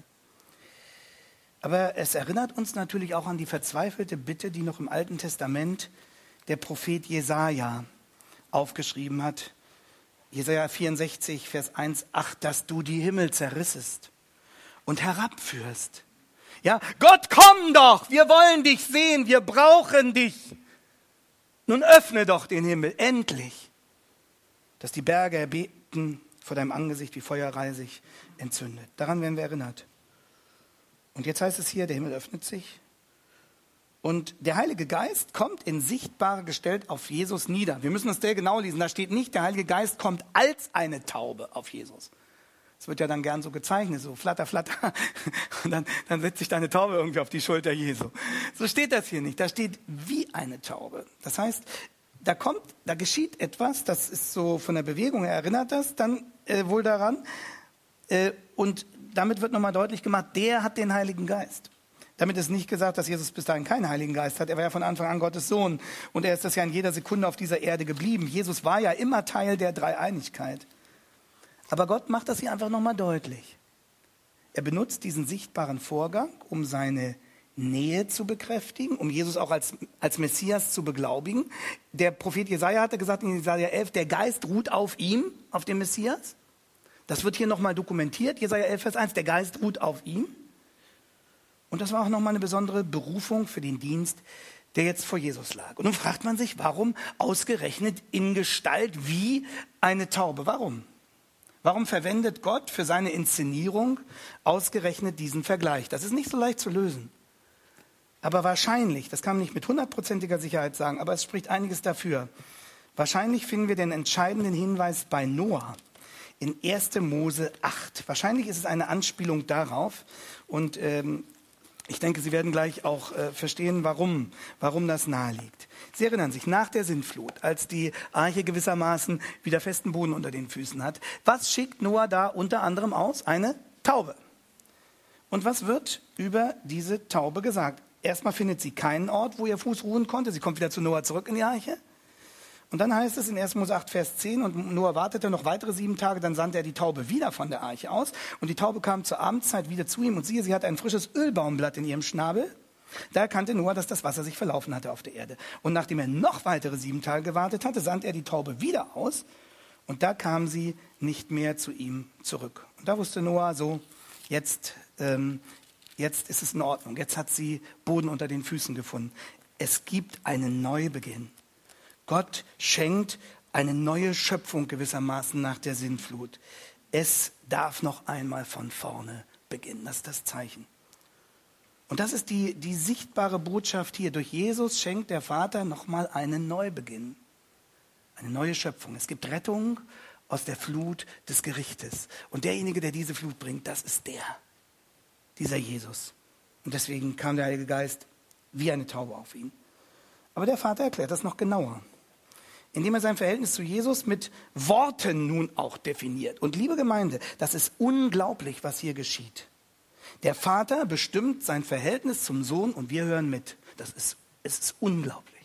Aber es erinnert uns natürlich auch an die verzweifelte Bitte, die noch im Alten Testament der Prophet Jesaja aufgeschrieben hat. Jesaja vierundsechzig, Vers eins, ach, dass du die Himmel zerrissest und herabführst. Ja, Gott, komm doch, wir wollen dich sehen, wir brauchen dich. Nun öffne doch den Himmel, endlich. Dass die Berge erbebten vor deinem Angesicht wie Feuerreih sich entzündet. Daran werden wir erinnert. Und jetzt heißt es hier, der Himmel öffnet sich und der Heilige Geist kommt in sichtbare Gestalt auf Jesus nieder. Wir müssen das sehr genau lesen. Da steht nicht, der Heilige Geist kommt als eine Taube auf Jesus. Das wird ja dann gern so gezeichnet, so flatter, flatter. Und dann, dann setzt sich deine Taube irgendwie auf die Schulter Jesu. So steht das hier nicht. Da steht wie eine Taube. Das heißt, da kommt, da geschieht etwas, das ist so von der Bewegung her, erinnert das dann äh, wohl daran. Äh, und damit wird nochmal deutlich gemacht, der hat den Heiligen Geist. Damit ist nicht gesagt, dass Jesus bis dahin keinen Heiligen Geist hat. Er war ja von Anfang an Gottes Sohn. Und er ist das ja in jeder Sekunde auf dieser Erde geblieben. Jesus war ja immer Teil der Dreieinigkeit. Aber Gott macht das hier einfach nochmal deutlich. Er benutzt diesen sichtbaren Vorgang, um seine Nähe zu bekräftigen, um Jesus auch als, als Messias zu beglaubigen. Der Prophet Jesaja hatte gesagt in Jesaja elf, der Geist ruht auf ihm, auf dem Messias. Das wird hier nochmal dokumentiert, Jesaja elf, Vers eins, der Geist ruht auf ihm. Und das war auch nochmal eine besondere Berufung für den Dienst, der jetzt vor Jesus lag. Und nun fragt man sich, warum ausgerechnet in Gestalt wie eine Taube? Warum? Warum verwendet Gott für seine Inszenierung ausgerechnet diesen Vergleich? Das ist nicht so leicht zu lösen. Aber wahrscheinlich, das kann man nicht mit hundertprozentiger Sicherheit sagen, aber es spricht einiges dafür. Wahrscheinlich finden wir den entscheidenden Hinweis bei Noah. In erster Mose acht. Wahrscheinlich ist es eine Anspielung darauf. Und ähm, ich denke, Sie werden gleich auch äh, verstehen, warum, warum das naheliegt. Sie erinnern sich, nach der Sintflut, als die Arche gewissermaßen wieder festen Boden unter den Füßen hat, was schickt Noah da unter anderem aus? Eine Taube. Und was wird über diese Taube gesagt? Erstmal findet sie keinen Ort, wo ihr Fuß ruhen konnte. Sie kommt wieder zu Noah zurück in die Arche. Und dann heißt es in erster Mose acht, Vers zehn, und Noah wartete noch weitere sieben Tage, dann sandte er die Taube wieder von der Arche aus. Und die Taube kam zur Abendzeit wieder zu ihm und siehe, sie hatte ein frisches Ölbaumblatt in ihrem Schnabel. Da erkannte Noah, dass das Wasser sich verlaufen hatte auf der Erde. Und nachdem er noch weitere sieben Tage gewartet hatte, sandte er die Taube wieder aus. Und da kam sie nicht mehr zu ihm zurück. Und da wusste Noah so, jetzt, ähm, jetzt ist es in Ordnung. Jetzt hat sie Boden unter den Füßen gefunden. Es gibt einen Neubeginn. Gott schenkt eine neue Schöpfung gewissermaßen nach der Sintflut. Es darf noch einmal von vorne beginnen. Das ist das Zeichen. Und das ist die, die sichtbare Botschaft hier. Durch Jesus schenkt der Vater nochmal einen Neubeginn. Eine neue Schöpfung. Es gibt Rettung aus der Flut des Gerichtes. Und derjenige, der diese Flut bringt, das ist der. Dieser Jesus. Und deswegen kam der Heilige Geist wie eine Taube auf ihn. Aber der Vater erklärt das noch genauer, indem er sein Verhältnis zu Jesus mit Worten nun auch definiert. Und liebe Gemeinde, das ist unglaublich, was hier geschieht. Der Vater bestimmt sein Verhältnis zum Sohn und wir hören mit. Das ist, es ist unglaublich.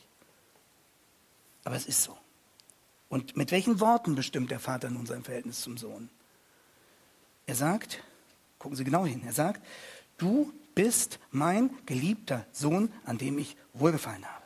Aber es ist so. Und mit welchen Worten bestimmt der Vater nun sein Verhältnis zum Sohn? Er sagt, gucken Sie genau hin, er sagt, du bist mein geliebter Sohn, an dem ich wohlgefallen habe.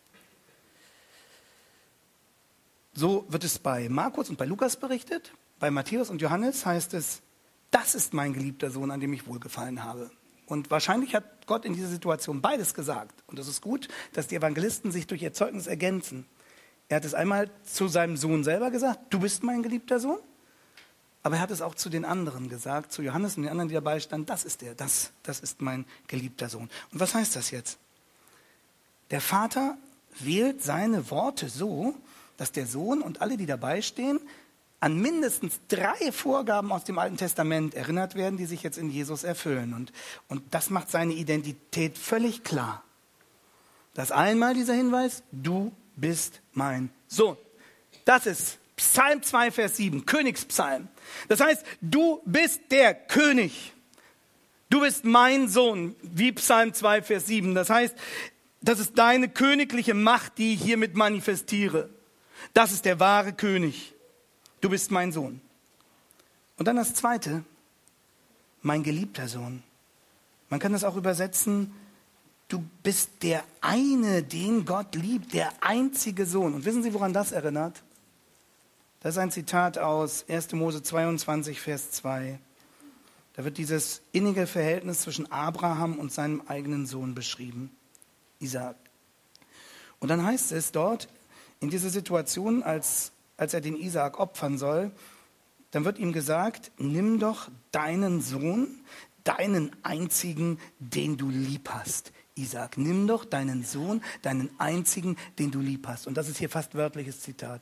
So wird es bei Markus und bei Lukas berichtet. Bei Matthäus und Johannes heißt es, das ist mein geliebter Sohn, an dem ich wohlgefallen habe. Und wahrscheinlich hat Gott in dieser Situation beides gesagt. Und es ist gut, dass die Evangelisten sich durch ihr Zeugnis ergänzen. Er hat es einmal zu seinem Sohn selber gesagt, du bist mein geliebter Sohn. Aber er hat es auch zu den anderen gesagt, zu Johannes und den anderen, die dabei standen, das ist der, das, das ist mein geliebter Sohn. Und was heißt das jetzt? Der Vater wählt seine Worte so, dass der Sohn und alle, die dabei stehen, an mindestens drei Vorgaben aus dem Alten Testament erinnert werden, die sich jetzt in Jesus erfüllen. Und, und das macht seine Identität völlig klar. Das einmal dieser Hinweis, du bist mein Sohn. Das ist Psalm zwei, Vers sieben, Königspsalm. Das heißt, du bist der König. Du bist mein Sohn, wie Psalm zwei, Vers sieben. Das heißt, das ist deine königliche Macht, die ich hiermit manifestiere. Das ist der wahre König. Du bist mein Sohn. Und dann das Zweite, mein geliebter Sohn. Man kann das auch übersetzen, du bist der eine, den Gott liebt, der einzige Sohn. Und wissen Sie, woran das erinnert? Das ist ein Zitat aus erster Mose zweiundzwanzig, Vers zwei. Da wird dieses innige Verhältnis zwischen Abraham und seinem eigenen Sohn beschrieben, Isaak. Und dann heißt es dort, in dieser Situation, als, als er den Isaak opfern soll, dann wird ihm gesagt, nimm doch deinen Sohn, deinen einzigen, den du lieb hast. Isaac, nimm doch deinen Sohn, deinen einzigen, den du lieb hast. Und das ist hier fast wörtliches Zitat.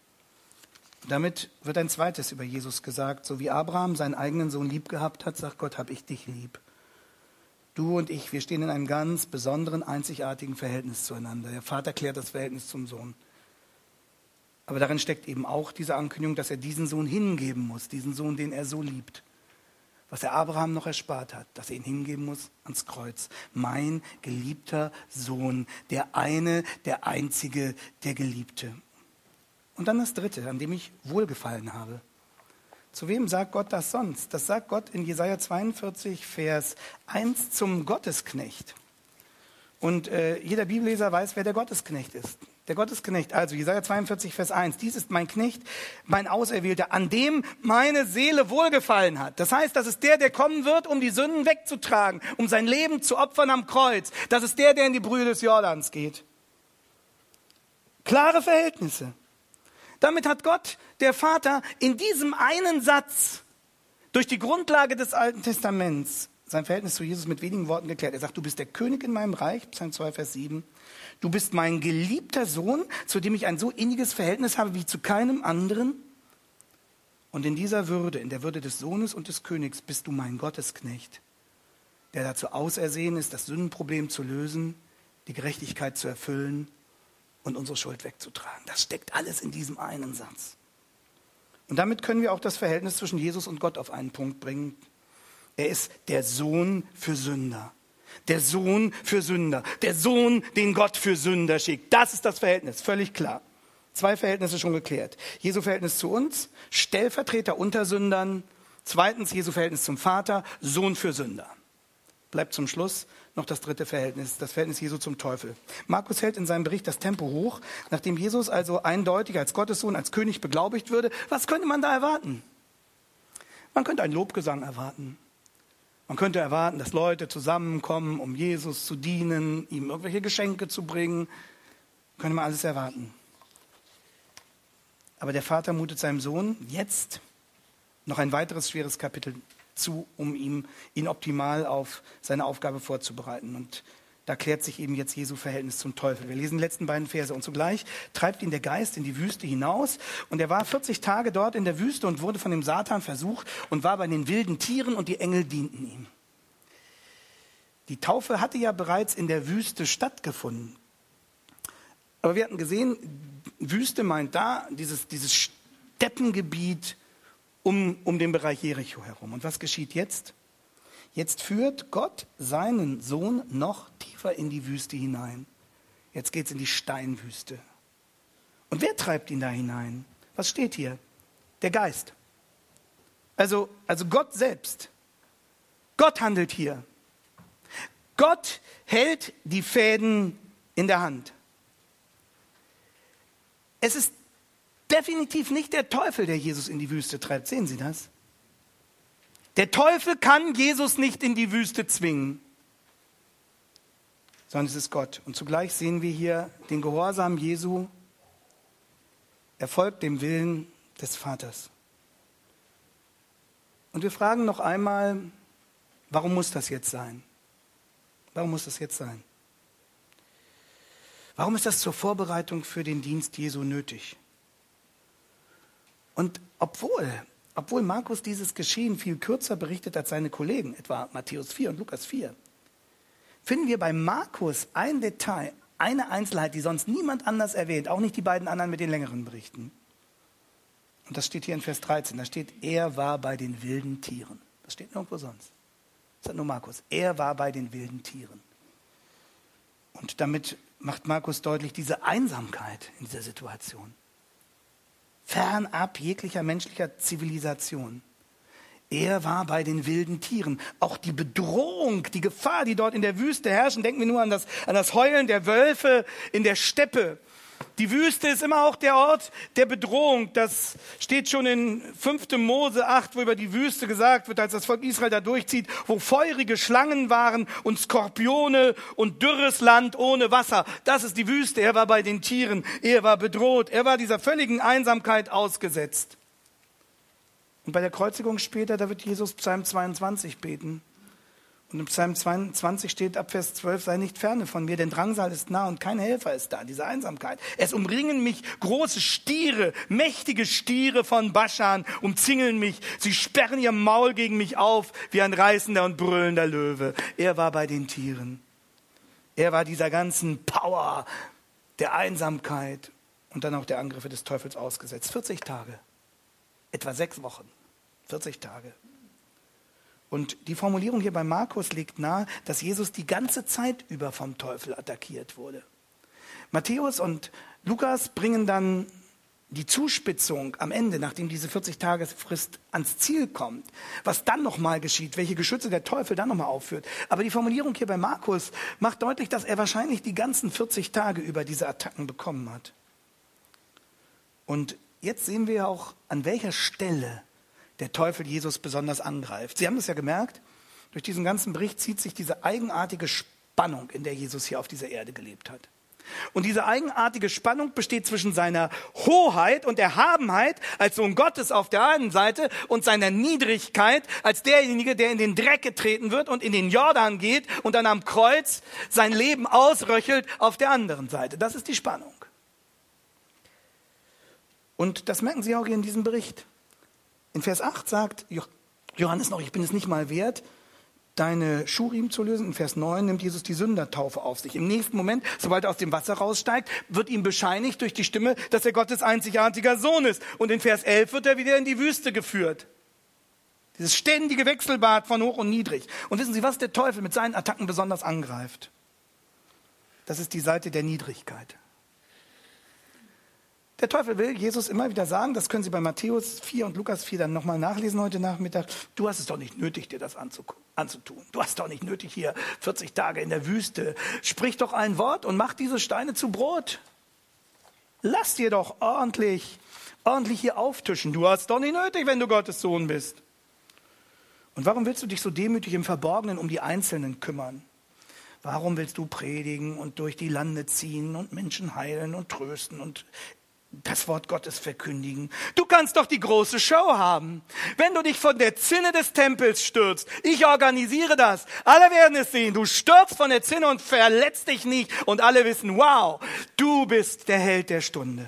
Damit wird ein zweites über Jesus gesagt. So wie Abraham seinen eigenen Sohn lieb gehabt hat, sagt Gott, habe ich dich lieb. Du und ich, wir stehen in einem ganz besonderen, einzigartigen Verhältnis zueinander. Der Vater klärt das Verhältnis zum Sohn. Aber darin steckt eben auch diese Ankündigung, dass er diesen Sohn hingeben muss, diesen Sohn, den er so liebt. Was er Abraham noch erspart hat, dass er ihn hingeben muss ans Kreuz. Mein geliebter Sohn, der eine, der einzige, der Geliebte. Und dann das Dritte, an dem ich wohlgefallen habe. Zu wem sagt Gott das sonst? Das sagt Gott in Jesaja zweiundvierzig, Vers eins zum Gottesknecht. Und äh, jeder Bibelleser weiß, wer der Gottesknecht ist. Der Gottesknecht, also Jesaja zweiundvierzig, Vers eins. Dies ist mein Knecht, mein Auserwählter, an dem meine Seele wohlgefallen hat. Das heißt, das ist der, der kommen wird, um die Sünden wegzutragen, um sein Leben zu opfern am Kreuz. Das ist der, der in die Brühe des Jordans geht. Klare Verhältnisse. Damit hat Gott, der Vater, in diesem einen Satz durch die Grundlage des Alten Testaments sein Verhältnis zu Jesus mit wenigen Worten geklärt. Er sagt, du bist der König in meinem Reich, Psalm zwei, Vers sieben. Du bist mein geliebter Sohn, zu dem ich ein so inniges Verhältnis habe wie zu keinem anderen. Und in dieser Würde, in der Würde des Sohnes und des Königs, bist du mein Gottesknecht, der dazu ausersehen ist, das Sündenproblem zu lösen, die Gerechtigkeit zu erfüllen und unsere Schuld wegzutragen. Das steckt alles in diesem einen Satz. Und damit können wir auch das Verhältnis zwischen Jesus und Gott auf einen Punkt bringen. Er ist der Sohn für Sünder. Der Sohn für Sünder. Der Sohn, den Gott für Sünder schickt. Das ist das Verhältnis, völlig klar. Zwei Verhältnisse schon geklärt. Jesu Verhältnis zu uns, Stellvertreter unter Sündern. Zweitens Jesu Verhältnis zum Vater, Sohn für Sünder. Bleibt zum Schluss noch das dritte Verhältnis, das Verhältnis Jesu zum Teufel. Markus hält in seinem Bericht das Tempo hoch, nachdem Jesus also eindeutig als Gottessohn, als König beglaubigt würde. Was könnte man da erwarten? Man könnte einen Lobgesang erwarten. Man könnte erwarten, dass Leute zusammenkommen, um Jesus zu dienen, ihm irgendwelche Geschenke zu bringen. Könnte man alles erwarten. Aber der Vater mutet seinem Sohn jetzt noch ein weiteres schweres Kapitel zu, um ihm, ihn optimal auf seine Aufgabe vorzubereiten. Und da klärt sich eben jetzt Jesu Verhältnis zum Teufel. Wir lesen die letzten beiden Verse. Und zugleich treibt ihn der Geist in die Wüste hinaus. Und er war vierzig Tage dort in der Wüste und wurde von dem Satan versucht und war bei den wilden Tieren und die Engel dienten ihm. Die Taufe hatte ja bereits in der Wüste stattgefunden. Aber wir hatten gesehen, Wüste meint da dieses, dieses Steppengebiet um, um den Bereich Jericho herum. Und was geschieht jetzt? Jetzt führt Gott seinen Sohn noch tiefer in die Wüste hinein. Jetzt geht es in die Steinwüste. Und wer treibt ihn da hinein? Was steht hier? Der Geist. Also, also Gott selbst. Gott handelt hier. Gott hält die Fäden in der Hand. Es ist definitiv nicht der Teufel, der Jesus in die Wüste treibt. Sehen Sie das? Der Teufel kann Jesus nicht in die Wüste zwingen, sondern es ist Gott. Und zugleich sehen wir hier den Gehorsam Jesu. Er folgt dem Willen des Vaters. Und wir fragen noch einmal, warum muss das jetzt sein? Warum muss das jetzt sein? Warum ist das zur Vorbereitung für den Dienst Jesu nötig? Und obwohl, obwohl Markus dieses Geschehen viel kürzer berichtet als seine Kollegen, etwa Matthäus vier und Lukas vier, finden wir bei Markus ein Detail, eine Einzelheit, die sonst niemand anders erwähnt, auch nicht die beiden anderen mit den längeren Berichten. Und das steht hier in Vers dreizehn, da steht, er war bei den wilden Tieren. Das steht nirgendwo sonst. Das sagt nur Markus. Er war bei den wilden Tieren. Und damit macht Markus deutlich diese Einsamkeit in dieser Situation. Fernab jeglicher menschlicher Zivilisation. Er war bei den wilden Tieren. Auch die Bedrohung, die Gefahr, die dort in der Wüste herrschen, denken wir nur an das, an das Heulen der Wölfe in der Steppe. Die Wüste ist immer auch der Ort der Bedrohung. Das steht schon in fünfter Mose acht, wo über die Wüste gesagt wird, als das Volk Israel da durchzieht, wo feurige Schlangen waren und Skorpione und dürres Land ohne Wasser. Das ist die Wüste. Er war bei den Tieren. Er war bedroht. Er war dieser völligen Einsamkeit ausgesetzt. Und bei der Kreuzigung später, da wird Jesus Psalm zweiundzwanzig beten. Und im Psalm zweiundzwanzig steht ab Vers zwölf, sei nicht ferne von mir, denn Drangsal ist nah und kein Helfer ist da, diese Einsamkeit. Es umringen mich große Stiere, mächtige Stiere von Baschan, umzingeln mich. Sie sperren ihr Maul gegen mich auf, wie ein reißender und brüllender Löwe. Er war bei den Tieren. Er war dieser ganzen Power der Einsamkeit und dann auch der Angriffe des Teufels ausgesetzt. vierzig Tage, etwa sechs Wochen, vierzig Tage. Und die Formulierung hier bei Markus legt nahe, dass Jesus die ganze Zeit über vom Teufel attackiert wurde. Matthäus und Lukas bringen dann die Zuspitzung am Ende, nachdem diese vierzig-Tages-Frist ans Ziel kommt, was dann nochmal geschieht, welche Geschütze der Teufel dann nochmal aufführt. Aber die Formulierung hier bei Markus macht deutlich, dass er wahrscheinlich die ganzen vierzig Tage über diese Attacken bekommen hat. Und jetzt sehen wir auch, an welcher Stelle der Teufel Jesus besonders angreift. Sie haben das ja gemerkt, durch diesen ganzen Bericht zieht sich diese eigenartige Spannung, in der Jesus hier auf dieser Erde gelebt hat. Und diese eigenartige Spannung besteht zwischen seiner Hoheit und Erhabenheit als Sohn Gottes auf der einen Seite und seiner Niedrigkeit als derjenige, der in den Dreck getreten wird und in den Jordan geht und dann am Kreuz sein Leben ausröchelt auf der anderen Seite. Das ist die Spannung. Und das merken Sie auch hier in diesem Bericht. In Vers acht sagt Johannes noch, ich bin es nicht mal wert, deine Schuhriemen zu lösen. In Vers neun nimmt Jesus die Sündertaufe auf sich. Im nächsten Moment, sobald er aus dem Wasser raussteigt, wird ihm bescheinigt durch die Stimme, dass er Gottes einzigartiger Sohn ist. Und in Vers elf wird er wieder in die Wüste geführt. Dieses ständige Wechselbad von hoch und niedrig. Und wissen Sie, was der Teufel mit seinen Attacken besonders angreift? Das ist die Seite der Niedrigkeit. Der Teufel will Jesus immer wieder sagen, das können Sie bei Matthäus vier und Lukas vier dann nochmal nachlesen heute Nachmittag, du hast es doch nicht nötig, dir das anzutun. Du hast doch nicht nötig, hier vierzig Tage in der Wüste. Sprich doch ein Wort und mach diese Steine zu Brot. Lass dir doch ordentlich, ordentlich hier auftischen. Du hast doch nicht nötig, wenn du Gottes Sohn bist. Und warum willst du dich so demütig im Verborgenen um die Einzelnen kümmern? Warum willst du predigen und durch die Lande ziehen und Menschen heilen und trösten und das Wort Gottes verkündigen? Du kannst doch die große Show haben. Wenn du dich von der Zinne des Tempels stürzt, ich organisiere das, alle werden es sehen, du stürzt von der Zinne und verletzt dich nicht und alle wissen, wow, du bist der Held der Stunde.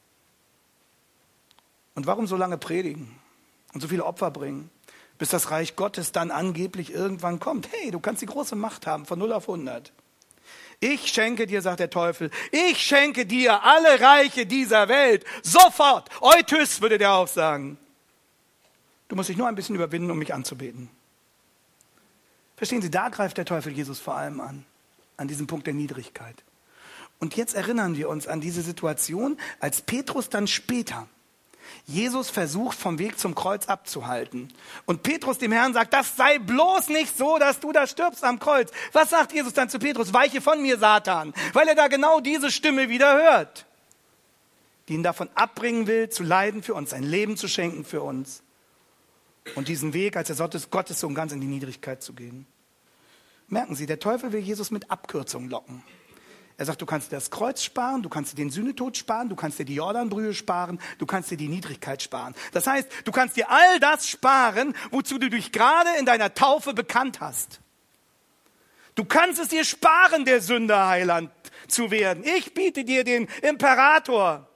Und warum so lange predigen und so viele Opfer bringen, bis das Reich Gottes dann angeblich irgendwann kommt? Hey, du kannst die große Macht haben von null auf hundert. Ich schenke dir, sagt der Teufel, ich schenke dir alle Reiche dieser Welt. Sofort. Euthys würde der auch sagen. Du musst dich nur ein bisschen überwinden, um mich anzubeten. Verstehen Sie, da greift der Teufel Jesus vor allem an. An diesem Punkt der Niedrigkeit. Und jetzt erinnern wir uns an diese Situation, als Petrus dann später Jesus versucht, vom Weg zum Kreuz abzuhalten. Und Petrus dem Herrn sagt, das sei bloß nicht so, dass du da stirbst am Kreuz. Was sagt Jesus dann zu Petrus? Weiche von mir, Satan. Weil er da genau diese Stimme wieder hört, die ihn davon abbringen will, zu leiden für uns, sein Leben zu schenken für uns. Und diesen Weg als der Gottes Sohn ganz in die Niedrigkeit zu gehen. Merken Sie, der Teufel will Jesus mit Abkürzungen locken. Er sagt, du kannst dir das Kreuz sparen, du kannst dir den Sühnetod sparen, du kannst dir die Jordanbrühe sparen, du kannst dir die Niedrigkeit sparen. Das heißt, du kannst dir all das sparen, wozu du dich gerade in deiner Taufe bekannt hast. Du kannst es dir sparen, der Sünderheiland zu werden. Ich biete dir den Imperator.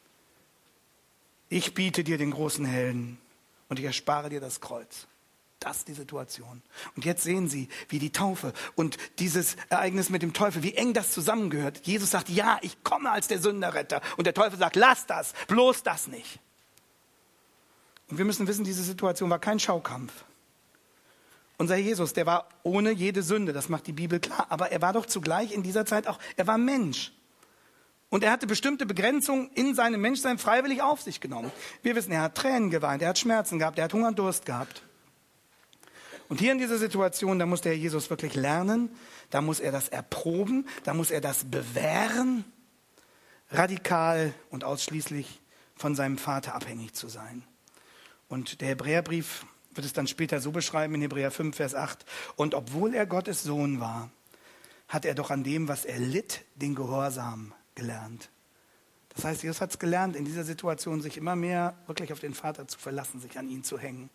Ich biete dir den großen Helden und ich erspare dir das Kreuz. Das ist die Situation. Und jetzt sehen Sie, wie die Taufe und dieses Ereignis mit dem Teufel, wie eng das zusammengehört. Jesus sagt, ja, ich komme als der Sünderretter. Und der Teufel sagt, lass das, bloß das nicht. Und wir müssen wissen, diese Situation war kein Schaukampf. Unser Jesus, der war ohne jede Sünde, das macht die Bibel klar. Aber er war doch zugleich in dieser Zeit auch, er war Mensch. Und er hatte bestimmte Begrenzungen in seinem Menschsein freiwillig auf sich genommen. Wir wissen, er hat Tränen geweint, er hat Schmerzen gehabt, er hat Hunger und Durst gehabt. Und hier in dieser Situation, da muss der Jesus wirklich lernen, da muss er das erproben, da muss er das bewähren, radikal und ausschließlich von seinem Vater abhängig zu sein. Und der Hebräerbrief wird es dann später so beschreiben in Hebräer fünf, Vers acht. Und obwohl er Gottes Sohn war, hat er doch an dem, was er litt, den Gehorsam gelernt. Das heißt, Jesus hat es gelernt, in dieser Situation sich immer mehr wirklich auf den Vater zu verlassen, sich an ihn zu hängen.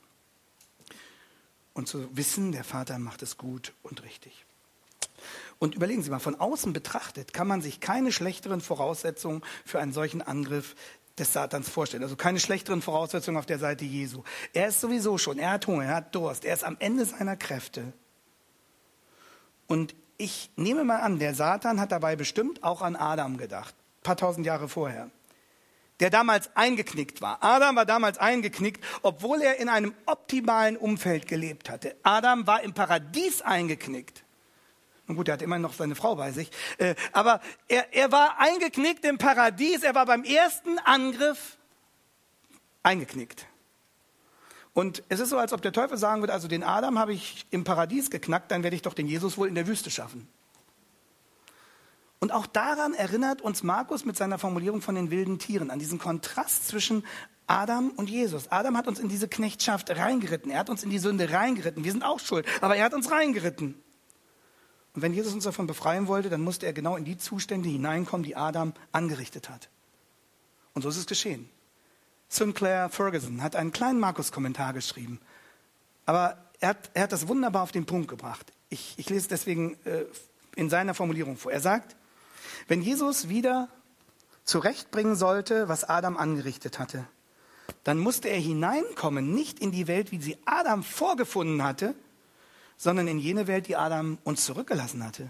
Und zu wissen, der Vater macht es gut und richtig. Und überlegen Sie mal, von außen betrachtet kann man sich keine schlechteren Voraussetzungen für einen solchen Angriff des Satans vorstellen. Also keine schlechteren Voraussetzungen auf der Seite Jesu. Er ist sowieso schon, er hat Hunger, er hat Durst, er ist am Ende seiner Kräfte. Und ich nehme mal an, der Satan hat dabei bestimmt auch an Adam gedacht, ein paar tausend Jahre vorher, der damals eingeknickt war. Adam war damals eingeknickt, obwohl er in einem optimalen Umfeld gelebt hatte. Adam war im Paradies eingeknickt. Und gut, er hat immer noch seine Frau bei sich. Äh, aber er, er war eingeknickt im Paradies. Er war beim ersten Angriff eingeknickt. Und es ist so, als ob der Teufel sagen würde, also den Adam habe ich im Paradies geknackt, dann werde ich doch den Jesus wohl in der Wüste schaffen. Und auch daran erinnert uns Markus mit seiner Formulierung von den wilden Tieren, an diesen Kontrast zwischen Adam und Jesus. Adam hat uns in diese Knechtschaft reingeritten. Er hat uns in die Sünde reingeritten. Wir sind auch schuld, aber er hat uns reingeritten. Und wenn Jesus uns davon befreien wollte, dann musste er genau in die Zustände hineinkommen, die Adam angerichtet hat. Und so ist es geschehen. Sinclair Ferguson hat einen kleinen Markus-Kommentar geschrieben. Aber er hat, er hat das wunderbar auf den Punkt gebracht. Ich, ich lese es deswegen äh, in seiner Formulierung vor. Er sagt, wenn Jesus wieder zurechtbringen sollte, was Adam angerichtet hatte, dann musste er hineinkommen, nicht in die Welt, wie sie Adam vorgefunden hatte, sondern in jene Welt, die Adam uns zurückgelassen hatte.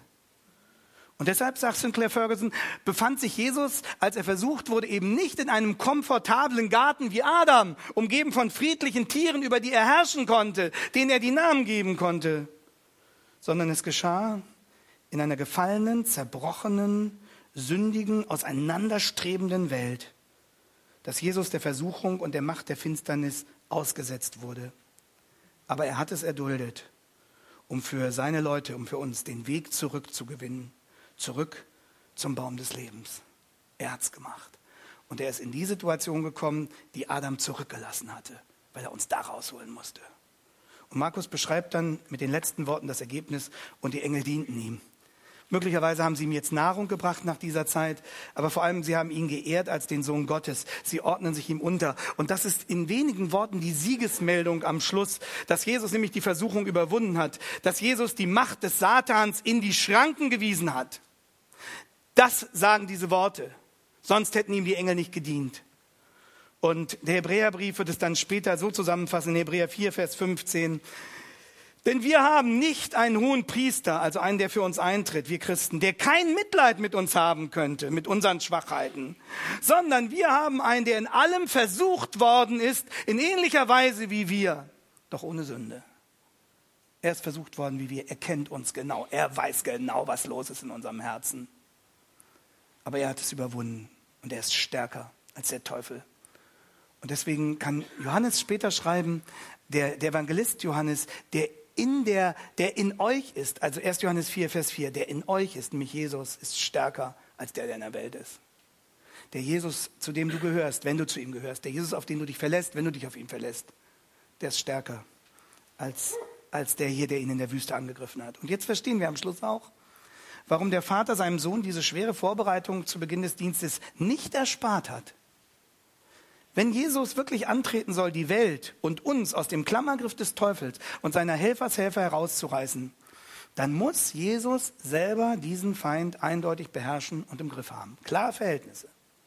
Und deshalb, sagt Sinclair Ferguson, befand sich Jesus, als er versucht wurde, eben nicht in einem komfortablen Garten wie Adam, umgeben von friedlichen Tieren, über die er herrschen konnte, denen er die Namen geben konnte, sondern es geschah in einer gefallenen, zerbrochenen, sündigen, auseinanderstrebenden Welt, dass Jesus der Versuchung und der Macht der Finsternis ausgesetzt wurde. Aber er hat es erduldet, um für seine Leute, um für uns den Weg zurückzugewinnen, zurück zum Baum des Lebens. Er hat es gemacht. Und er ist in die Situation gekommen, die Adam zurückgelassen hatte, weil er uns da rausholen musste. Und Markus beschreibt dann mit den letzten Worten das Ergebnis: und die Engel dienten ihm. Möglicherweise haben sie ihm jetzt Nahrung gebracht nach dieser Zeit, aber vor allem sie haben ihn geehrt als den Sohn Gottes. Sie ordnen sich ihm unter. Und das ist in wenigen Worten die Siegesmeldung am Schluss, dass Jesus nämlich die Versuchung überwunden hat, dass Jesus die Macht des Satans in die Schranken gewiesen hat. Das sagen diese Worte. Sonst hätten ihm die Engel nicht gedient. Und der Hebräerbrief wird es dann später so zusammenfassen, in Hebräer vier, Vers fünfzehn. Denn wir haben nicht einen hohen Priester, also einen, der für uns eintritt, wir Christen, der kein Mitleid mit uns haben könnte, mit unseren Schwachheiten, sondern wir haben einen, der in allem versucht worden ist, in ähnlicher Weise wie wir, doch ohne Sünde. Er ist versucht worden wie wir, er kennt uns genau, er weiß genau, was los ist in unserem Herzen. Aber er hat es überwunden und er ist stärker als der Teufel. Und deswegen kann Johannes später schreiben, der, der Evangelist Johannes, der in der, der in euch ist, also erster Johannes vier, Vers vier, der in euch ist, nämlich Jesus, ist stärker als der, der in der Welt ist. Der Jesus, zu dem du gehörst, wenn du zu ihm gehörst, der Jesus, auf den du dich verlässt, wenn du dich auf ihn verlässt, der ist stärker als, als der hier, der ihn in der Wüste angegriffen hat. Und jetzt verstehen wir am Schluss auch, warum der Vater seinem Sohn diese schwere Vorbereitung zu Beginn des Dienstes nicht erspart hat. Wenn Jesus wirklich antreten soll, die Welt und uns aus dem Klammergriff des Teufels und seiner Helfershelfer herauszureißen, dann muss Jesus selber diesen Feind eindeutig beherrschen und im Griff haben. Klare Verhältnisse.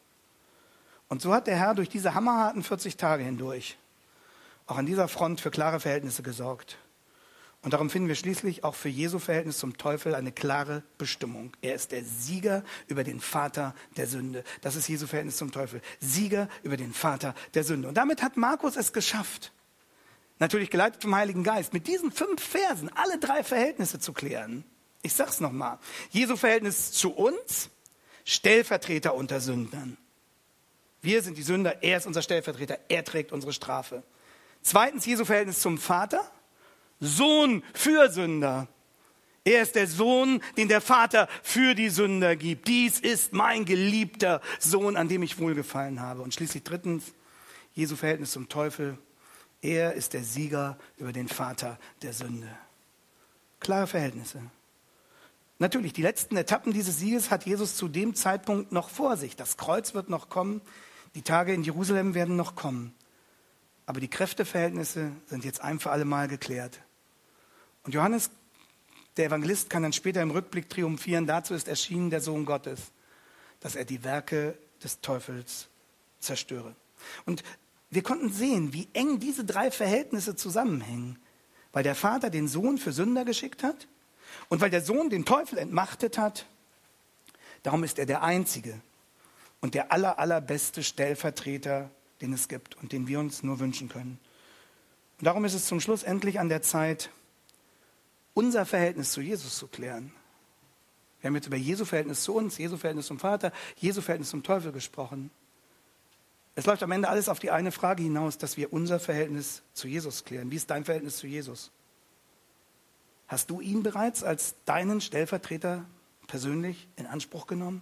Und so hat der Herr durch diese hammerharten vierzig Tage hindurch auch an dieser Front für klare Verhältnisse gesorgt. Und darum finden wir schließlich auch für Jesu Verhältnis zum Teufel eine klare Bestimmung. Er ist der Sieger über den Vater der Sünde. Das ist Jesu Verhältnis zum Teufel. Sieger über den Vater der Sünde. Und damit hat Markus es geschafft, natürlich geleitet vom Heiligen Geist, mit diesen fünf Versen alle drei Verhältnisse zu klären. Ich sag's nochmal. Jesu Verhältnis zu uns, Stellvertreter unter Sündern. Wir sind die Sünder, er ist unser Stellvertreter, er trägt unsere Strafe. Zweitens Jesu Verhältnis zum Vater, Sohn für Sünder. Er ist der Sohn, den der Vater für die Sünder gibt. Dies ist mein geliebter Sohn, an dem ich wohlgefallen habe. Und schließlich drittens, Jesu Verhältnis zum Teufel. Er ist der Sieger über den Vater der Sünde. Klare Verhältnisse. Natürlich, die letzten Etappen dieses Sieges hat Jesus zu dem Zeitpunkt noch vor sich. Das Kreuz wird noch kommen, die Tage in Jerusalem werden noch kommen. Aber die Kräfteverhältnisse sind jetzt ein für alle Mal geklärt. Und Johannes, der Evangelist, kann dann später im Rückblick triumphieren. Dazu ist erschienen der Sohn Gottes, dass er die Werke des Teufels zerstöre. Und wir konnten sehen, wie eng diese drei Verhältnisse zusammenhängen. Weil der Vater den Sohn für Sünder geschickt hat und weil der Sohn den Teufel entmachtet hat. Darum ist er der einzige und der aller, allerbeste Stellvertreter, den es gibt und den wir uns nur wünschen können. Und darum ist es zum Schluss endlich an der Zeit, unser Verhältnis zu Jesus zu klären. Wir haben jetzt über Jesu Verhältnis zu uns, Jesu Verhältnis zum Vater, Jesu Verhältnis zum Teufel gesprochen. Es läuft am Ende alles auf die eine Frage hinaus, dass wir unser Verhältnis zu Jesus klären. Wie ist dein Verhältnis zu Jesus? Hast du ihn bereits als deinen Stellvertreter persönlich in Anspruch genommen?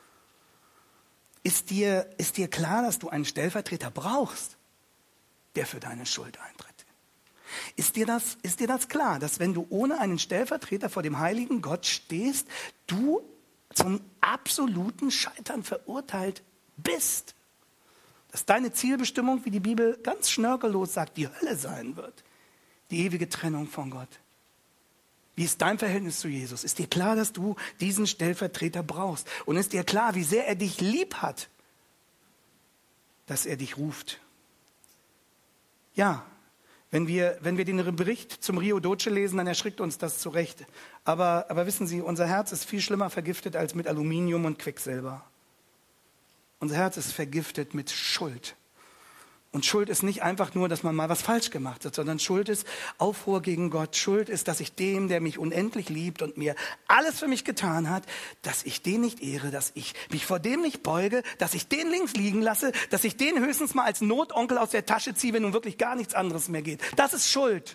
Ist dir, ist dir klar, dass du einen Stellvertreter brauchst, der für deine Schuld eintritt? Ist dir das, ist dir das klar, dass wenn du ohne einen Stellvertreter vor dem heiligen Gott stehst, du zum absoluten Scheitern verurteilt bist? Dass deine Zielbestimmung, wie die Bibel ganz schnörkellos sagt, die Hölle sein wird. Die ewige Trennung von Gott. Wie ist dein Verhältnis zu Jesus? Ist dir klar, dass du diesen Stellvertreter brauchst? Und ist dir klar, wie sehr er dich lieb hat, dass er dich ruft? Ja, wenn wir, wenn wir den Bericht zum Rio Doce lesen, dann erschrickt uns das zurecht. Aber, aber wissen Sie, unser Herz ist viel schlimmer vergiftet als mit Aluminium und Quecksilber. Unser Herz ist vergiftet mit Schuld. Und Schuld ist nicht einfach nur, dass man mal was falsch gemacht hat, sondern Schuld ist Aufruhr gegen Gott. Schuld ist, dass ich dem, der mich unendlich liebt und mir alles für mich getan hat, dass ich den nicht ehre, dass ich mich vor dem nicht beuge, dass ich den links liegen lasse, dass ich den höchstens mal als Notonkel aus der Tasche ziehe, wenn nun wirklich gar nichts anderes mehr geht. Das ist Schuld.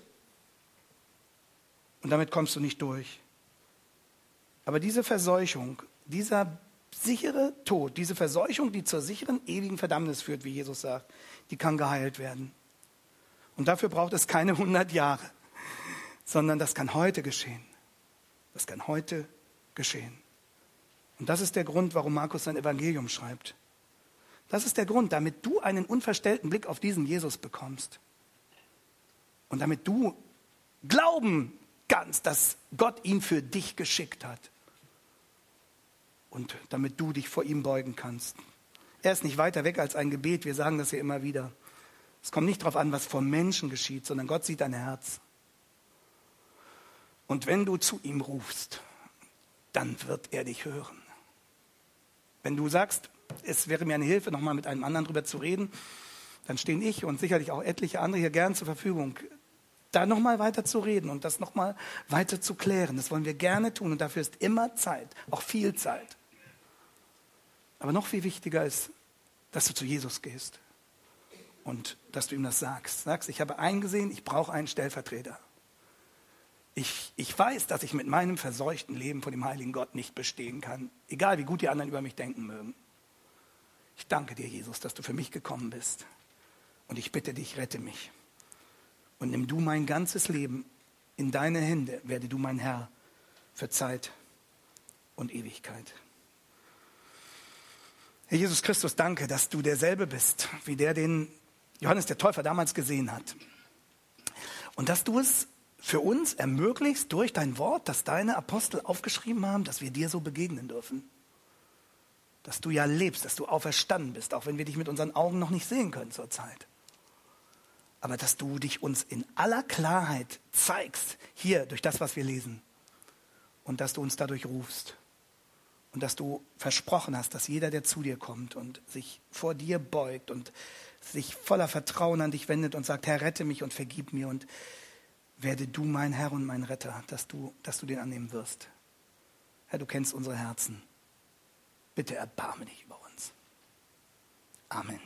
Und damit kommst du nicht durch. Aber diese Verseuchung, dieser sichere Tod, diese Verseuchung, die zur sicheren, ewigen Verdammnis führt, wie Jesus sagt, die kann geheilt werden. Und dafür braucht es keine hundert Jahre, sondern das kann heute geschehen. Das kann heute geschehen. Und das ist der Grund, warum Markus sein Evangelium schreibt. Das ist der Grund, damit du einen unverstellten Blick auf diesen Jesus bekommst. Und damit du glauben kannst, dass Gott ihn für dich geschickt hat. Und damit du dich vor ihm beugen kannst. Er ist nicht weiter weg als ein Gebet. Wir sagen das ja immer wieder. Es kommt nicht darauf an, was vor Menschen geschieht, sondern Gott sieht dein Herz. Und wenn du zu ihm rufst, dann wird er dich hören. Wenn du sagst, es wäre mir eine Hilfe, nochmal mit einem anderen drüber zu reden, dann stehen ich und sicherlich auch etliche andere hier gern zur Verfügung, da nochmal weiter zu reden und das nochmal weiter zu klären. Das wollen wir gerne tun und dafür ist immer Zeit, auch viel Zeit. Aber noch viel wichtiger ist, dass du zu Jesus gehst und dass du ihm das sagst. Sagst, ich habe eingesehen, ich brauche einen Stellvertreter. Ich, ich weiß, dass ich mit meinem verseuchten Leben vor dem heiligen Gott nicht bestehen kann, egal wie gut die anderen über mich denken mögen. Ich danke dir, Jesus, dass du für mich gekommen bist. Und ich bitte dich, rette mich. Und nimm du mein ganzes Leben in deine Hände, werde du mein Herr für Zeit und Ewigkeit. Herr Jesus Christus, danke, dass du derselbe bist, wie der, den Johannes der Täufer damals gesehen hat. Und dass du es für uns ermöglichst durch dein Wort, dass deine Apostel aufgeschrieben haben, dass wir dir so begegnen dürfen. Dass du ja lebst, dass du auferstanden bist, auch wenn wir dich mit unseren Augen noch nicht sehen können zurzeit. Aber dass du dich uns in aller Klarheit zeigst, hier durch das, was wir lesen. Und dass du uns dadurch rufst. Und dass du versprochen hast, dass jeder, der zu dir kommt und sich vor dir beugt und sich voller Vertrauen an dich wendet und sagt, Herr, rette mich und vergib mir und werde du mein Herr und mein Retter, dass du, dass du den annehmen wirst. Herr, du kennst unsere Herzen. Bitte erbarme dich über uns. Amen.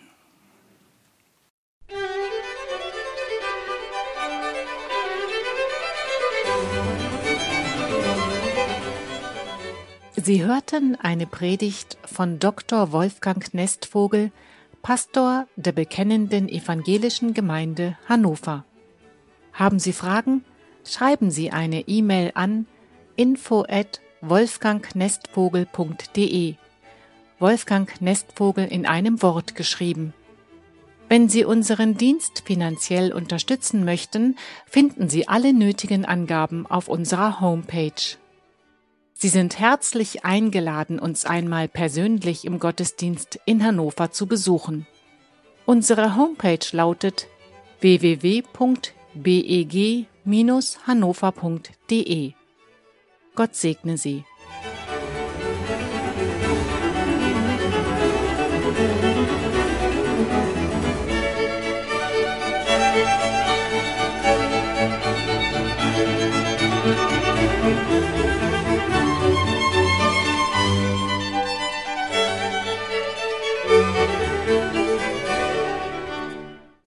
Sie hörten eine Predigt von Doktor Wolfgang Nestvogel, Pastor der Bekennenden Evangelischen Gemeinde Hannover. Haben Sie Fragen? Schreiben Sie eine E-Mail an info at wolfgang nestvogel punkt de. Wolfgang Nestvogel in einem Wort geschrieben. Wenn Sie unseren Dienst finanziell unterstützen möchten, finden Sie alle nötigen Angaben auf unserer Homepage. Sie sind herzlich eingeladen, uns einmal persönlich im Gottesdienst in Hannover zu besuchen. Unsere Homepage lautet w w w punkt b e g Bindestrich hannover punkt de. Gott segne Sie. Thank you.